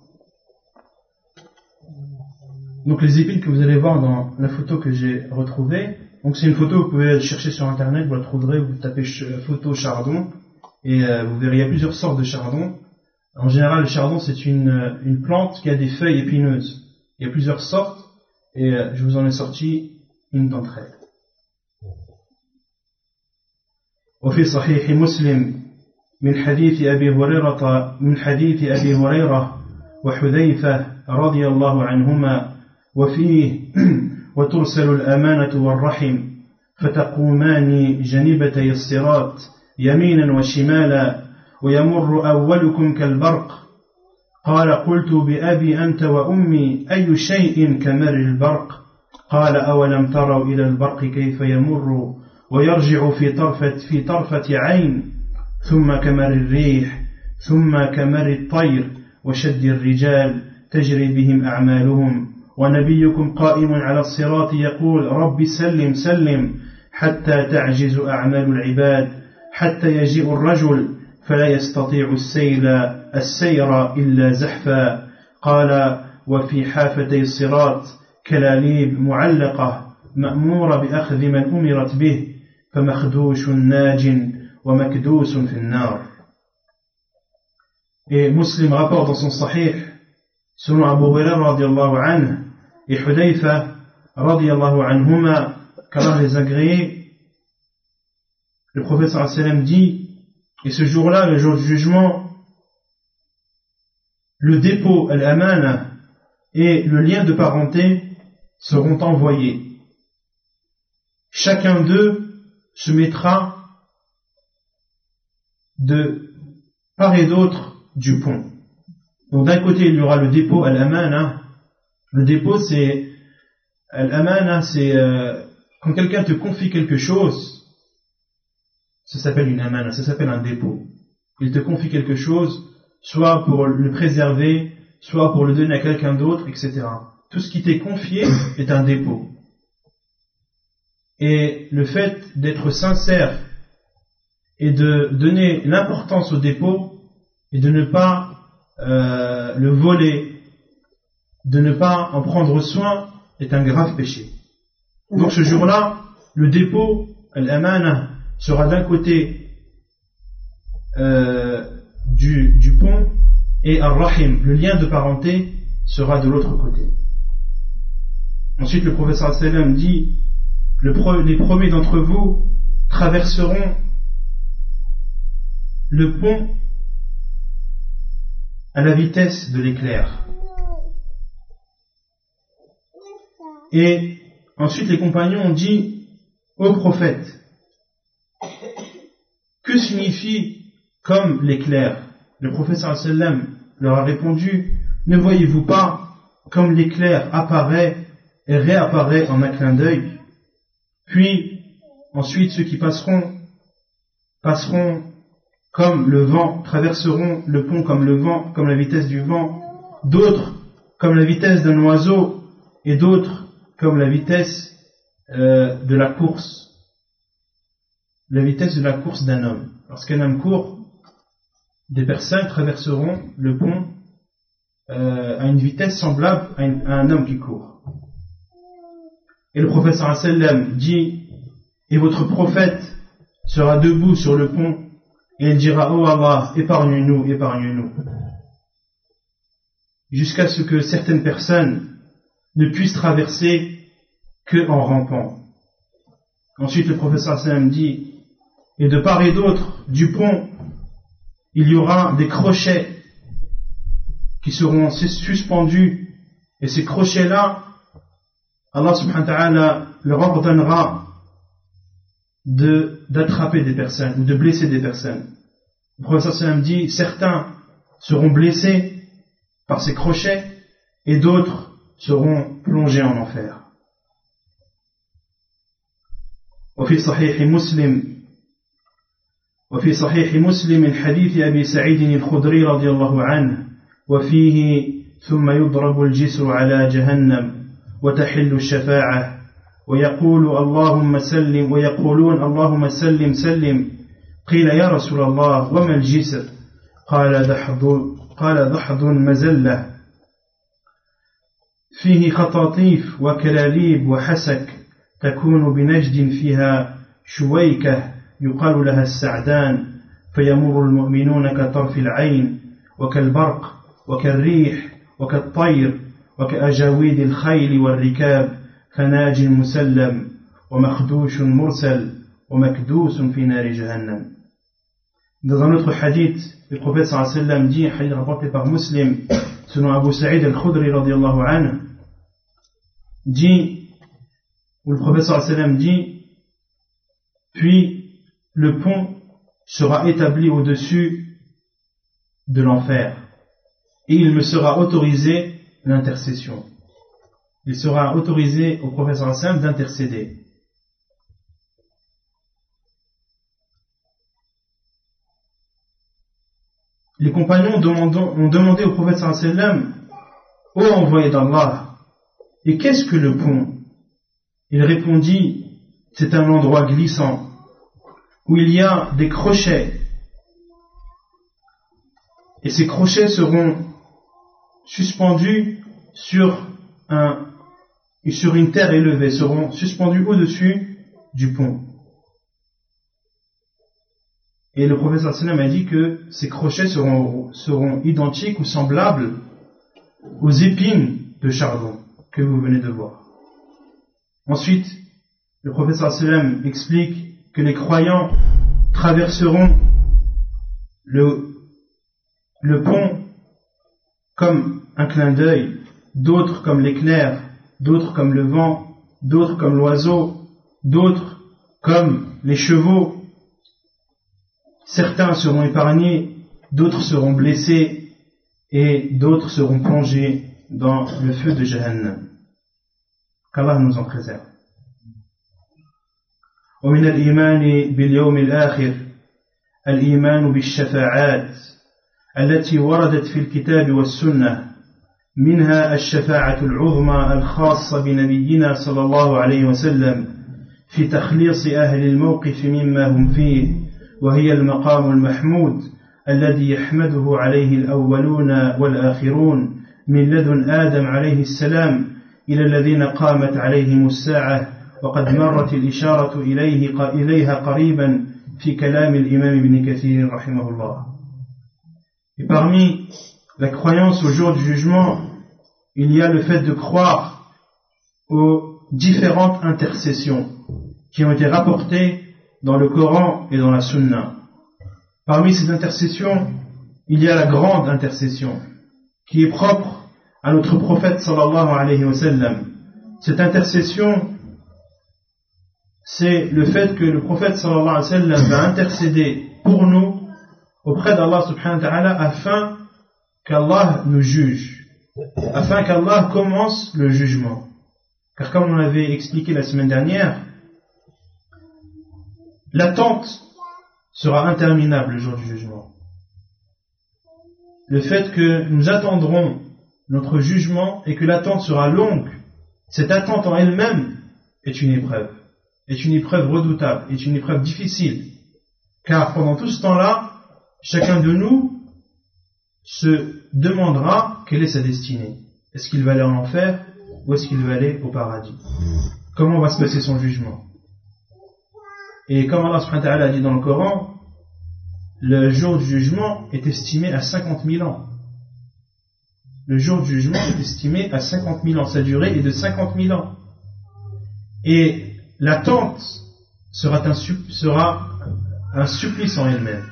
Donc les épines que vous allez voir dans la photo que j'ai retrouvée, donc c'est une photo, vous pouvez chercher sur internet, vous la trouverez, vous tapez photo chardon et vous verrez, il y a plusieurs sortes de chardon. En général, le chardon c'est une plante qui a des feuilles épineuses. Il y a plusieurs sortes et je vous en ai sorti une d'entre elles. وفي صحيح مسلم من حديث أبي هريرة وحذيفة رضي الله عنهما وفيه وترسل الأمانة والرحم فتقومان جانبتي الصراط يمينا وشمالا ويمر أولكم كالبرق قال قلت بأبي أنت وأمي أي شيء كمر البرق قال أولم تروا إلى البرق كيف يمر ويرجع في طرفة عين ثم كمر الريح ثم كمر الطير وشد الرجال تجري بهم أعمالهم ونبيكم قائم على الصراط يقول رب سلم سلم حتى تعجز أعمال العباد حتى يجيء الرجل فلا يستطيع السير إلا زحفا قال وفي حافتي الصراط كلاليب معلقة مأمورة بأخذ من أمرت به فمخدوش ناج ومكدوس في النار. Et Muslim rapporte dans son sahih, selon Abu Hurairah radiallahu anhu et Hudayfa radiallahu anhuma, qu'Allah les agrée, le prophète sallallahu alayhi wa sallam dit, et ce jour-là, le jour du jugement, le dépôt, al-amana, et le lien de parenté seront envoyés. Chacun d'eux se mettra de part et d'autre du pont. Donc d'un côté il y aura le dépôt al-amana. Le dépôt c'est al-amana, c'est quand quelqu'un te confie quelque chose, ça s'appelle une amana, ça s'appelle un dépôt. Il te confie quelque chose, soit pour le préserver, soit pour le donner à quelqu'un d'autre, etc. Tout ce qui t'est confié est un dépôt. Et le fait d'être sincère et de donner l'importance au dépôt et de ne pas le voler, de ne pas en prendre soin est un grave péché. Donc ce jour-là, le dépôt, al-amana, sera d'un côté du pont et al-rahim, le lien de parenté, sera de l'autre côté. Ensuite le prophète sallallahu alayhi wa sallam dit, les premiers d'entre vous traverseront le pont à la vitesse de l'éclair. Et ensuite les compagnons ont dit au prophète, que signifie comme l'éclair? Le prophète sallallahu alayhi wa sallam leur a répondu, ne voyez-vous pas comme l'éclair apparaît et réapparaît en un clin d'œil? Puis ensuite ceux qui passeront comme le vent, traverseront le pont comme le vent, comme la vitesse du vent, d'autres comme la vitesse d'un oiseau et d'autres comme la vitesse de la course, d'un homme. Lorsqu'un homme court, des personnes traverseront le pont à une vitesse semblable à un homme qui court. Et le prophète sallallahu alayhi wa sallam dit, et votre prophète sera debout sur le pont et il dira, oh Allah, épargne-nous, épargne-nous, jusqu'à ce que certaines personnes ne puissent traverser que en rampant. Ensuite le prophète sallallahu alayhi wa sallam dit, et de part et d'autre du pont il y aura des crochets qui seront suspendus, et ces crochets là Allah subhanahu wa ta'ala leur ordonnera d'attraper des personnes ou de blesser des personnes. Le prophète sallallahu alayhi wa sallam dit, certains seront blessés par ces crochets et d'autres seront plongés en enfer. وفي صحيح مسلم من حديث أبي سعيد الخدري رضي الله عنه وفيه ثم يضرب الجسر على جهنم وتحل الشفاعة ويقولون اللهم سلم سلم قيل يا رسول الله وما الجسر قال دحض مزلة فيه خطاطيف وكلاليب وحسك تكون بنجد فيها شويكة يقال لها السعدان فيمر المؤمنون كطرف العين وكالبرق وكالريح وكالطير وكأجاويد الخيل والركاب فناج مسلم ومخدوش مرسل ومكدوس في نار جهنم. Dans un autre hadith, le prophète sallallahu alayhi wa sallam dit, un hadith rapporté par Muslim, selon Abu Sa'id al-Khudri radiyallahu anhu, dit, où le prophète sallallahu alayhi wa sallam dit, puis le pont sera établi au-dessus de l'enfer et il me sera autorisé l'intercession. Il sera autorisé au prophète sallallahu alayhi wa sallam d'intercéder. Les compagnons ont demandé au prophète sallallahu alayhi wa sallam, ô envoyé d'Allah, et qu'est-ce que le pont? Il répondit, c'est un endroit glissant où il y a des crochets, et ces crochets seront suspendus sur une terre élevée, seront suspendus au-dessus du pont. Et le prophète sallallahu alayhi wa sallam a dit que ces crochets seront identiques ou semblables aux épines de charbon que vous venez de voir. Ensuite, le prophète sallallahu alayhi wa sallam explique que les croyants traverseront le pont comme un clin d'œil, d'autres comme l'éclair, d'autres comme le vent, d'autres comme l'oiseau, d'autres comme les chevaux. Certains seront épargnés, d'autres seront blessés et d'autres seront plongés dans le feu de Jahannam. Qu'Allah nous en préserve. ومن الإيمان باليوم الآخر الإيمان بالشفاعات التي وردت في الكتاب والسنة منها الشفاعة العظمى الخاصة بنبينا صلى الله عليه وسلم في تخليص أهل الموقف مما هم فيه وهي المقام المحمود الذي يحمده عليه الأولون والآخرون من لدن آدم عليه السلام إلى الذين قامت عليهم الساعة وقد مرت الإشارة إليها قريبا في كلام الإمام ابن كثير رحمه الله. Et parmi la croyance au jour du jugement, il y a le fait de croire aux différentes intercessions qui ont été rapportées dans le Coran et dans la Sunna. Parmi ces intercessions, il y a la grande intercession qui est propre à notre prophète sallallahu alayhi wa sallam. Cette intercession, c'est le fait que le prophète sallallahu alayhi wa sallam va intercéder pour nous auprès d'Allah subhanahu wa ta'ala afin qu'Allah nous juge, afin qu'Allah commence le jugement. Car comme on l'avait expliqué la semaine dernière, l'attente sera interminable le jour du jugement. Le fait que nous attendrons notre jugement et que l'attente sera longue, cette attente en elle-même est une épreuve redoutable, est une épreuve difficile. Car pendant tout ce temps-là, chacun de nous se demandera quelle est sa destinée. Est-ce qu'il va aller en enfer ou est-ce qu'il va aller au paradis? Comment va se passer son jugement? Et comme Allah subhanahu wa ta'ala a dit dans le Coran, le jour du jugement est estimé à 50 000 ans. Le jour du jugement est estimé à 50 000 ans. Sa durée est de 50 000 ans. Et l'attente sera un supplice en elle-même.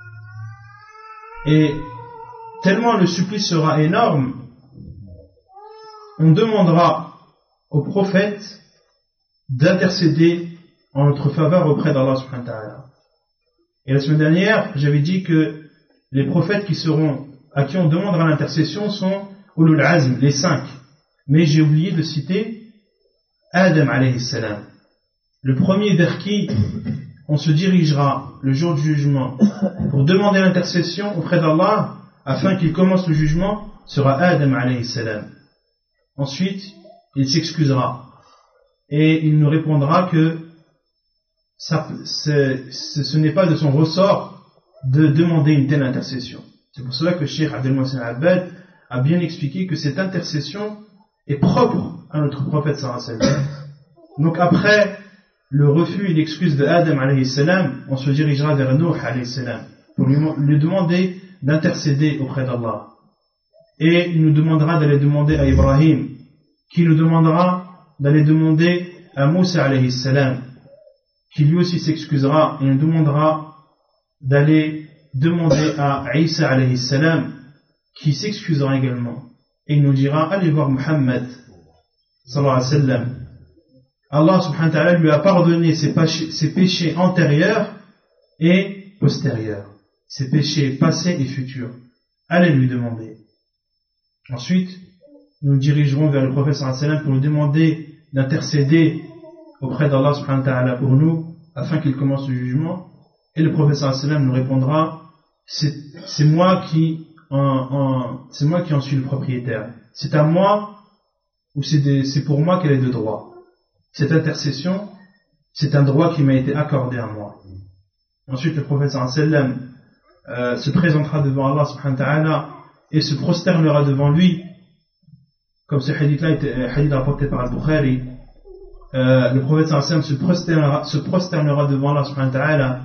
Et tellement le supplice sera énorme, on demandera au prophète d'intercéder en notre faveur auprès d'Allah subhanahu wa ta'ala. Et la semaine dernière, j'avais dit que les prophètes à qui on demandera l'intercession sont Ulul Azm, les 5. Mais j'ai oublié de citer Adam alayhi salam, le premier vers qui on se dirigera le jour du jugement pour demander l'intercession auprès d'Allah afin qu'il commence le jugement sera Adam alayhi salam. Ensuite, il s'excusera et il nous répondra que ce n'est pas de son ressort de demander une telle intercession. C'est pour cela que Cheikh Abdel Mohsen Al-Abbad a bien expliqué que cette intercession est propre à notre prophète sallallahu alayhi wa sallam. Donc après le refus et l'excuse de Adam alayhi salam, on se dirigera vers Nuh alayhi salam pour lui demander d'intercéder auprès d'Allah. Et il nous demandera d'aller demander à Ibrahim, qui nous demandera d'aller demander à Moussa alayhi salam, qui lui aussi s'excusera et nous demandera d'aller demander à Isa alayhi salam, qui s'excusera également. Et il nous dira, allez voir Muhammad sallallahu alayhi wa sallam. Allah subhanahu wa ta'ala lui a pardonné ses péchés antérieurs et postérieurs, ses péchés passés et futurs. Allez lui demander. Ensuite, nous dirigerons vers le prophète sallallahu alayhi wa sallam pour lui demander d'intercéder auprès d'Allah subhanahu wa ta'ala pour nous, afin qu'il commence le jugement. Et le prophète sallallahu alayhi wa sallam nous répondra, c'est moi qui en suis le propriétaire. C'est à moi, ou c'est pour moi qu'elle est de droit. Cette intercession, c'est un droit qui m'a été accordé à moi. Ensuite, le prophète sallallahu alayhi wa sallam se présentera devant Allah subhanahu wa ta'ala et se prosternera devant lui, comme ce hadith-là est hadith rapporté par Al-Bukhari. Le prophète sallallahu alayhi wa sallam se prosternera devant Allah subhanahu wa ta'ala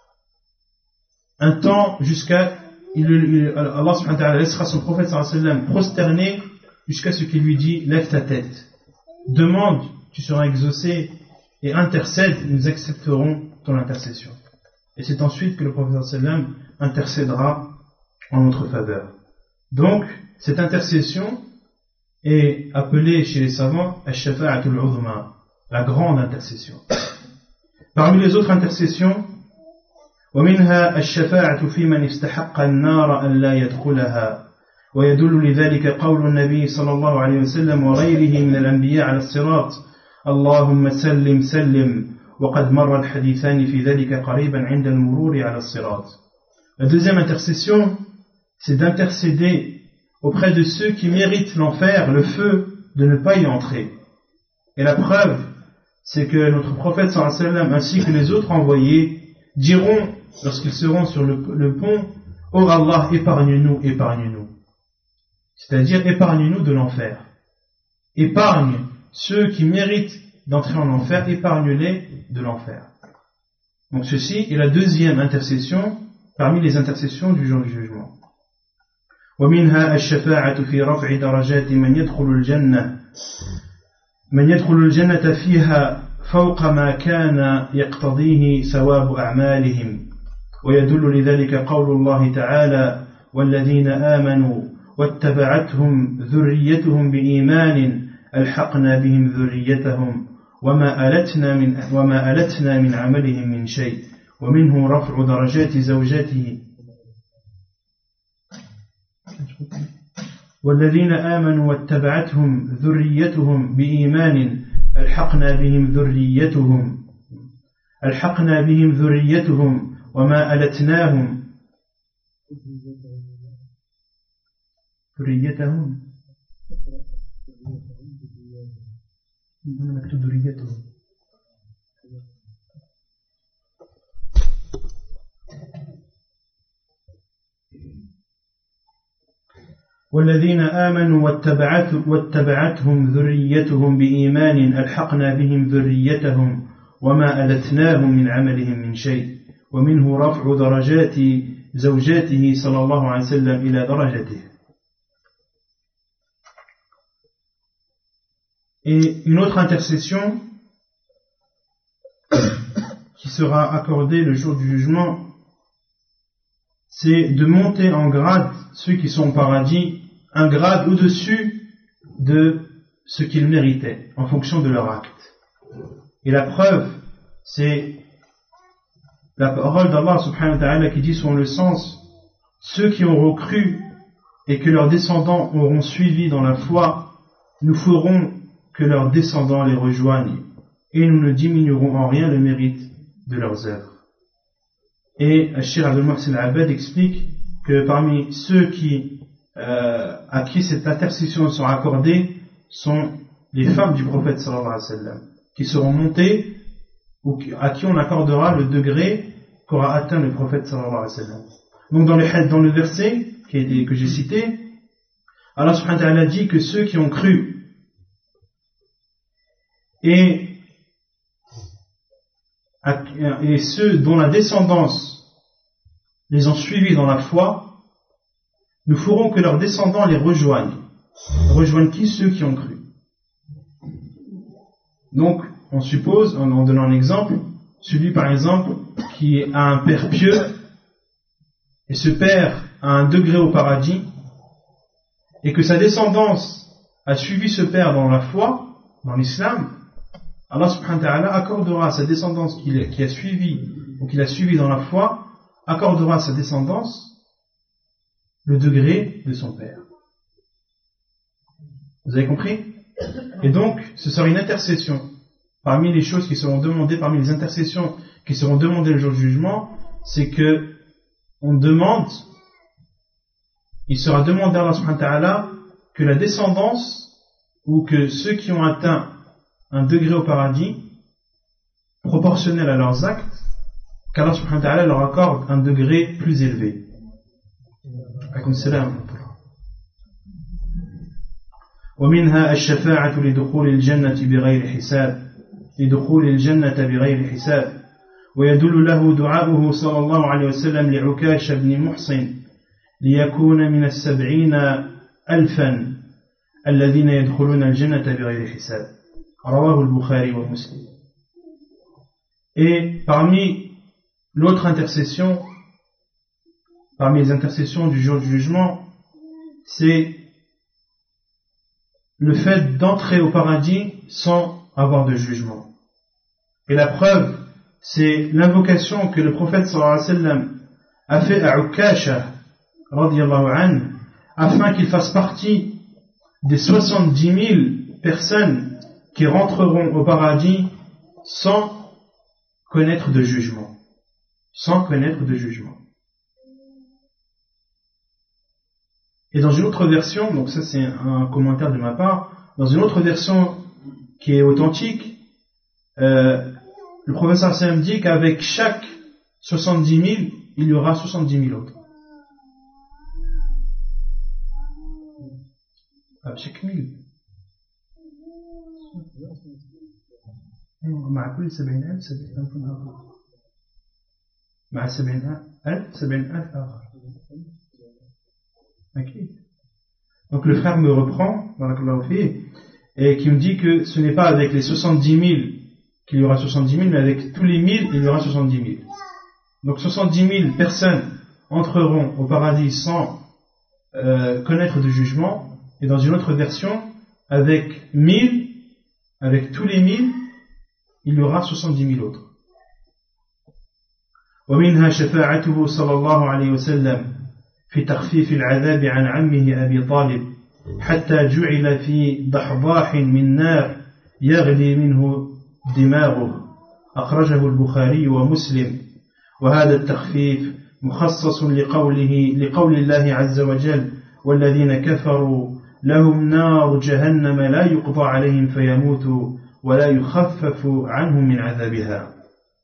un temps jusqu'à Allah subhanahu wa ta'ala laissera son prophète sallallahu alayhi wa sallam prosterné jusqu'à ce qu'il lui dit: lève ta tête, demande, tu seras exaucé, et intercède, nous accepterons ton intercession. Et c'est ensuite que le prophète sallallahu alayhi wa sallam intercédera en notre faveur. Donc cette intercession est appelée chez les savants ash-shafa'atul 'uzma, la grande intercession. Parmi les autres intercessions, ومنها الشفاعة في من استحق النار أن لا يدخلها ويدل لذلك قول النبي صلى الله عليه وسلم وغيره من الأنبياء على الصراط اللهم سلم سلم وقد مر الحديثان في ذلك قريبا عند المرور على الصراط. La deuxième intercession, c'est d'intercéder auprès de ceux qui méritent l'enfer, le feu, de ne pas y entrer. Et la preuve, c'est que notre prophète sallallahu alayhi wa sallam ainsi que les autres envoyés diront lorsqu'ils seront sur le pont: oh Allah, épargne-nous, épargne-nous. C'est-à-dire, épargne-nous de l'enfer. Épargne ceux qui méritent d'entrer en enfer, épargne-les de l'enfer. Donc ceci est la deuxième intercession parmi les intercessions du jour du jugement. ومنها الشفاعة في رفع درجات من يدخل الجنة فيها فوق ما كان يقتضيه ثواب أعمالهم ويدل لذلك قول الله تعالى والذين آمنوا واتبعتهم ذريتهم بإيمان ألحقنا بهم ذريتهم وما ألتنا من عملهم من شيء ومنه رفع درجات زوجاته والذين آمنوا واتبعتهم ذريتهم بإيمان ألحقنا بهم ذريتهم وما ألتناهم ذريتهم نكتب ذريتهم والذين آمنوا واتبعتهم ذريتهم بإيمان ألحقنا بهم ذريتهم وما ألتناهم من عملهم من شيء ومنه رفع درجات زوجاته صلى الله عليه وسلم إلى درجته. Et une autre intercession qui sera accordée le jour du jugement, c'est de monter en grade ceux qui sont au paradis, un grade au-dessus de ce qu'ils méritaient en fonction de leur acte. Et la preuve, c'est la parole d'Allah subhanahu wa ta'ala qui dit selon le sens: ceux qui auront cru et que leurs descendants auront suivi dans la foi, nous ferons que leurs descendants les rejoignent et nous ne diminuerons en rien le mérite de leurs œuvres. Et Cheikh Abdul Muhsin Al-Abbad explique que parmi ceux à qui cette intercession sera accordée sont les femmes du prophète sallallahu alayhi wa sallam, qui seront montées ou à qui on accordera le degré qu'aura atteint le prophète sallallahu alayhi wa sallam. Donc dans le verset que j'ai cité, Allah subhanahu wa ta'ala dit que ceux qui ont cru et ceux dont la descendance les ont suivis dans la foi, nous ferons que leurs descendants les rejoignent. Rejoignent qui? Ceux qui ont cru. Donc, on suppose, en donnant un exemple, celui par exemple qui a un père pieux, et ce père a un degré au paradis, et que sa descendance a suivi ce père dans la foi, dans l'islam, Allah subhanahu wa ta'ala accordera à sa descendance qui a suivi, ou qu'il a suivi dans la foi, accordera à sa descendance le degré de son père. Vous avez compris? Et donc, ce sera une intercession. Parmi les choses qui seront demandées, parmi les intercessions qui seront demandées le jour du jugement, c'est que on demande, il sera demandé à Allah subhanahu wa ta'ala que la descendance, ou que ceux qui ont atteint un degré au paradis, proportionnel à leurs actes, qu'Allah subhanahu wa ta'ala leur accorde un degré plus élevé. Alaykoum salam. ومنها الشفاعة لدخول الجنة بغير حساب لدخول الجنة بغير حساب ويدل له دعاؤه صلى الله عليه وسلم لعكاش بن محصن ليكون من 70,000 الذين يدخلون الجنة بغير حساب رواه البخاري ومسلم. Et parmi l'autre intercession, parmi les intercessions du jour du jugement, c'est le fait d'entrer au paradis sans avoir de jugement. Et la preuve, c'est l'invocation que le prophète sallallahu alayhi wa sallam a fait à Ukasha radiyallahu anhu afin qu'il fasse partie des 70 000 personnes qui rentreront au paradis sans connaître de jugement. Sans connaître de jugement. Et dans une autre version, donc ça c'est un commentaire de ma part, dans une autre version qui est authentique, le professeur Sam dit qu'avec chaque 70 000, il y aura 70 000 autres. Avec chaque 1000. مع كل 70,000 70,000 آخر. مع 70,000 70,000 آخر. Okay. Donc le frère me reprend et qui me dit que ce n'est pas avec les 70 000 qu'il y aura 70 000, mais avec tous les 1000 il y aura 70 000. Donc 70 000 personnes entreront au paradis sans connaître de jugement, et dans une autre version, avec 1000, avec tous les 1000, il y aura 70 000 autres. ومنها شفاعته صلى الله عليه وسلم في تخفيف العذاب عن عمه أبي طالب حتى جعل في ضحضاح من نار يغلي منه دماغه أخرجه البخاري ومسلم. وهذا التخفيف مخصص لقول الله عز وجل والذين كفروا لهم نار جهنم لا يقضى عليهم فيموتوا ولا يخفف عنهم من عذابها.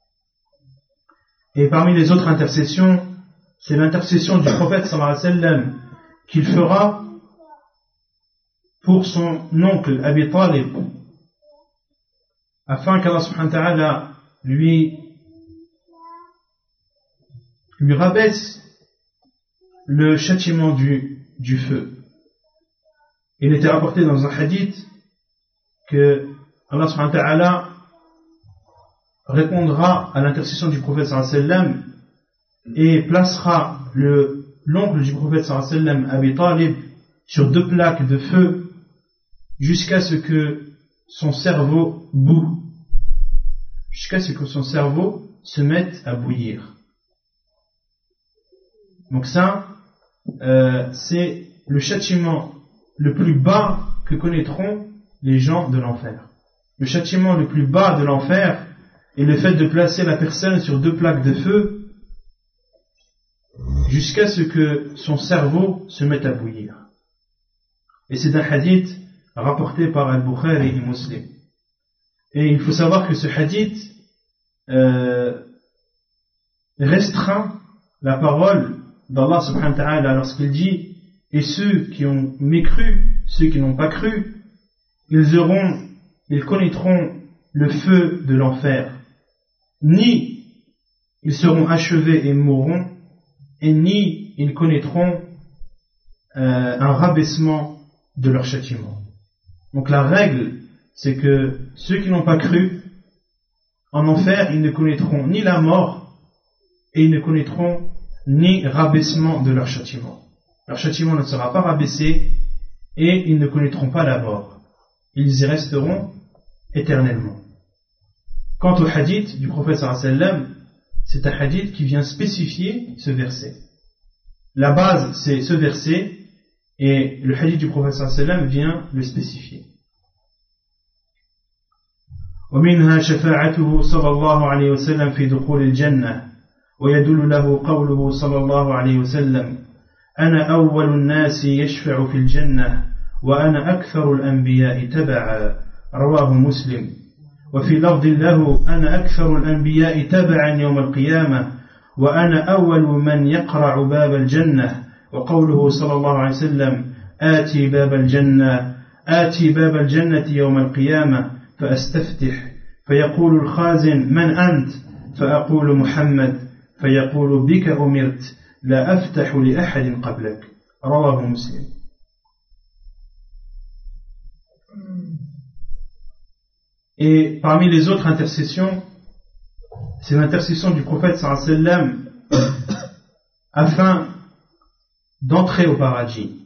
Et parmi les autres intercessions, c'est l'intercession du prophète sallallahu alayhi wa sallam qu'il fera pour son oncle Abi Talib, afin qu'Allah subhanahu wa ta'ala lui rabaisse le châtiment du feu. Il était rapporté dans un hadith que Allah subhanahu wa ta'ala répondra à l'intercession du prophète sallallahu alayhi wa sallam et placera l'oncle du prophète sallallahu alayhi wa sallam, Abi Talib, sur 2 plaques de feu jusqu'à ce que son cerveau boue, jusqu'à ce que son cerveau se mette à bouillir. Donc ça, c'est le châtiment le plus bas que connaîtront les gens de l'enfer. Le châtiment le plus bas de l'enfer est le fait de placer la personne sur 2 plaques de feu jusqu'à ce que son cerveau se mette à bouillir. Et c'est un hadith rapporté par Al-Bukhari et Muslim. Et il faut savoir que ce hadith restreint la parole d'Allah subhanahu wa ta'ala lorsqu'il dit « Et ceux qui ont mécru, ceux qui n'ont pas cru, ils connaîtront le feu de l'enfer. Ni ils seront achevés et mourront, et ni ils connaîtront un rabaissement de leur châtiment. » Donc la règle, c'est que ceux qui n'ont pas cru, en enfer, ils ne connaîtront ni la mort, et ils ne connaîtront ni rabaissement de leur châtiment. Leur châtiment ne sera pas rabaissé, et ils ne connaîtront pas la mort. Ils y resteront éternellement. Quant au hadith du prophète sallallahu alayhi wa sallam, c'est un hadith qui vient spécifier ce verset. La base, c'est ce verset, et le hadith du prophète sallallahu alayhi wa sallam vient le spécifier. ومنها شفاعته صلى الله عليه وسلم في دخول الجنة ويدل له قوله صلى الله عليه وسلم أنا أول الناس يشفع في الجنة وأنا أكثر الأنبياء تبعا رواه مسلم. وفي لفظ له أنا أكثر الأنبياء تبعا يوم القيامة وأنا أول من يقرع باب الجنة وقوله صلى الله عليه وسلم آتي باب الجنة يوم القيامة فأستفتح فيقول الخازن من أنت فأقول محمد فيقول بك أمرت لا أفتح لأحد قبلك رواه مسلم. Et parmi les autres intercessions, c'est l'intercession du prophète sallallahu alayhi wa sallam afin d'entrer au paradis.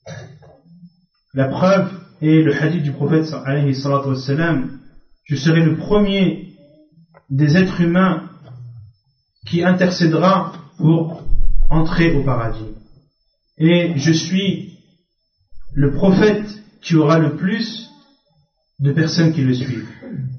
La preuve est le hadith du prophète alayhi salatu wa sallam, je serai le premier des êtres humains qui intercédera pour entrer au paradis. Et je suis le prophète qui aura le plus de personnes qui le suivent.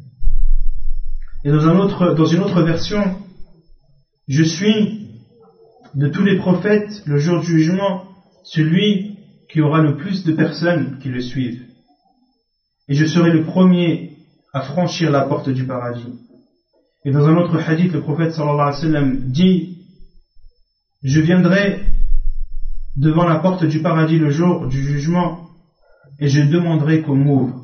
Et dans une autre version, je suis de tous les prophètes le jour du jugement celui qui aura le plus de personnes qui le suivent. Et je serai le premier à franchir la porte du paradis. Et dans un autre hadith, le prophète sallallahu alayhi wa sallam dit: je viendrai devant la porte du paradis le jour du jugement et je demanderai qu'on m'ouvre.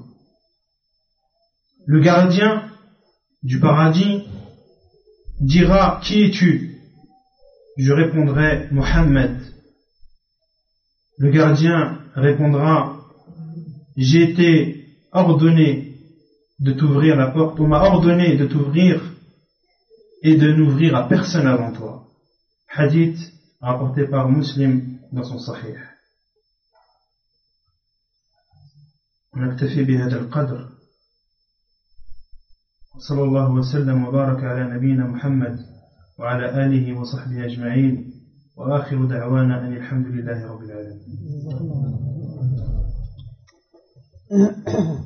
Le gardien du paradis dira: qui es-tu? Je répondrai: Mohammed. Le gardien répondra: j'ai été ordonné de t'ouvrir la porte, on m'a ordonné de t'ouvrir et de n'ouvrir à personne avant toi. Hadith rapporté par Muslim dans son Sahih. نكتفي بهذا القدر صلى الله وسلم وبارك على نبينا محمد وعلى آله وصحبه أجمعين وآخر دعوانا أن الحمد لله رب العالمين.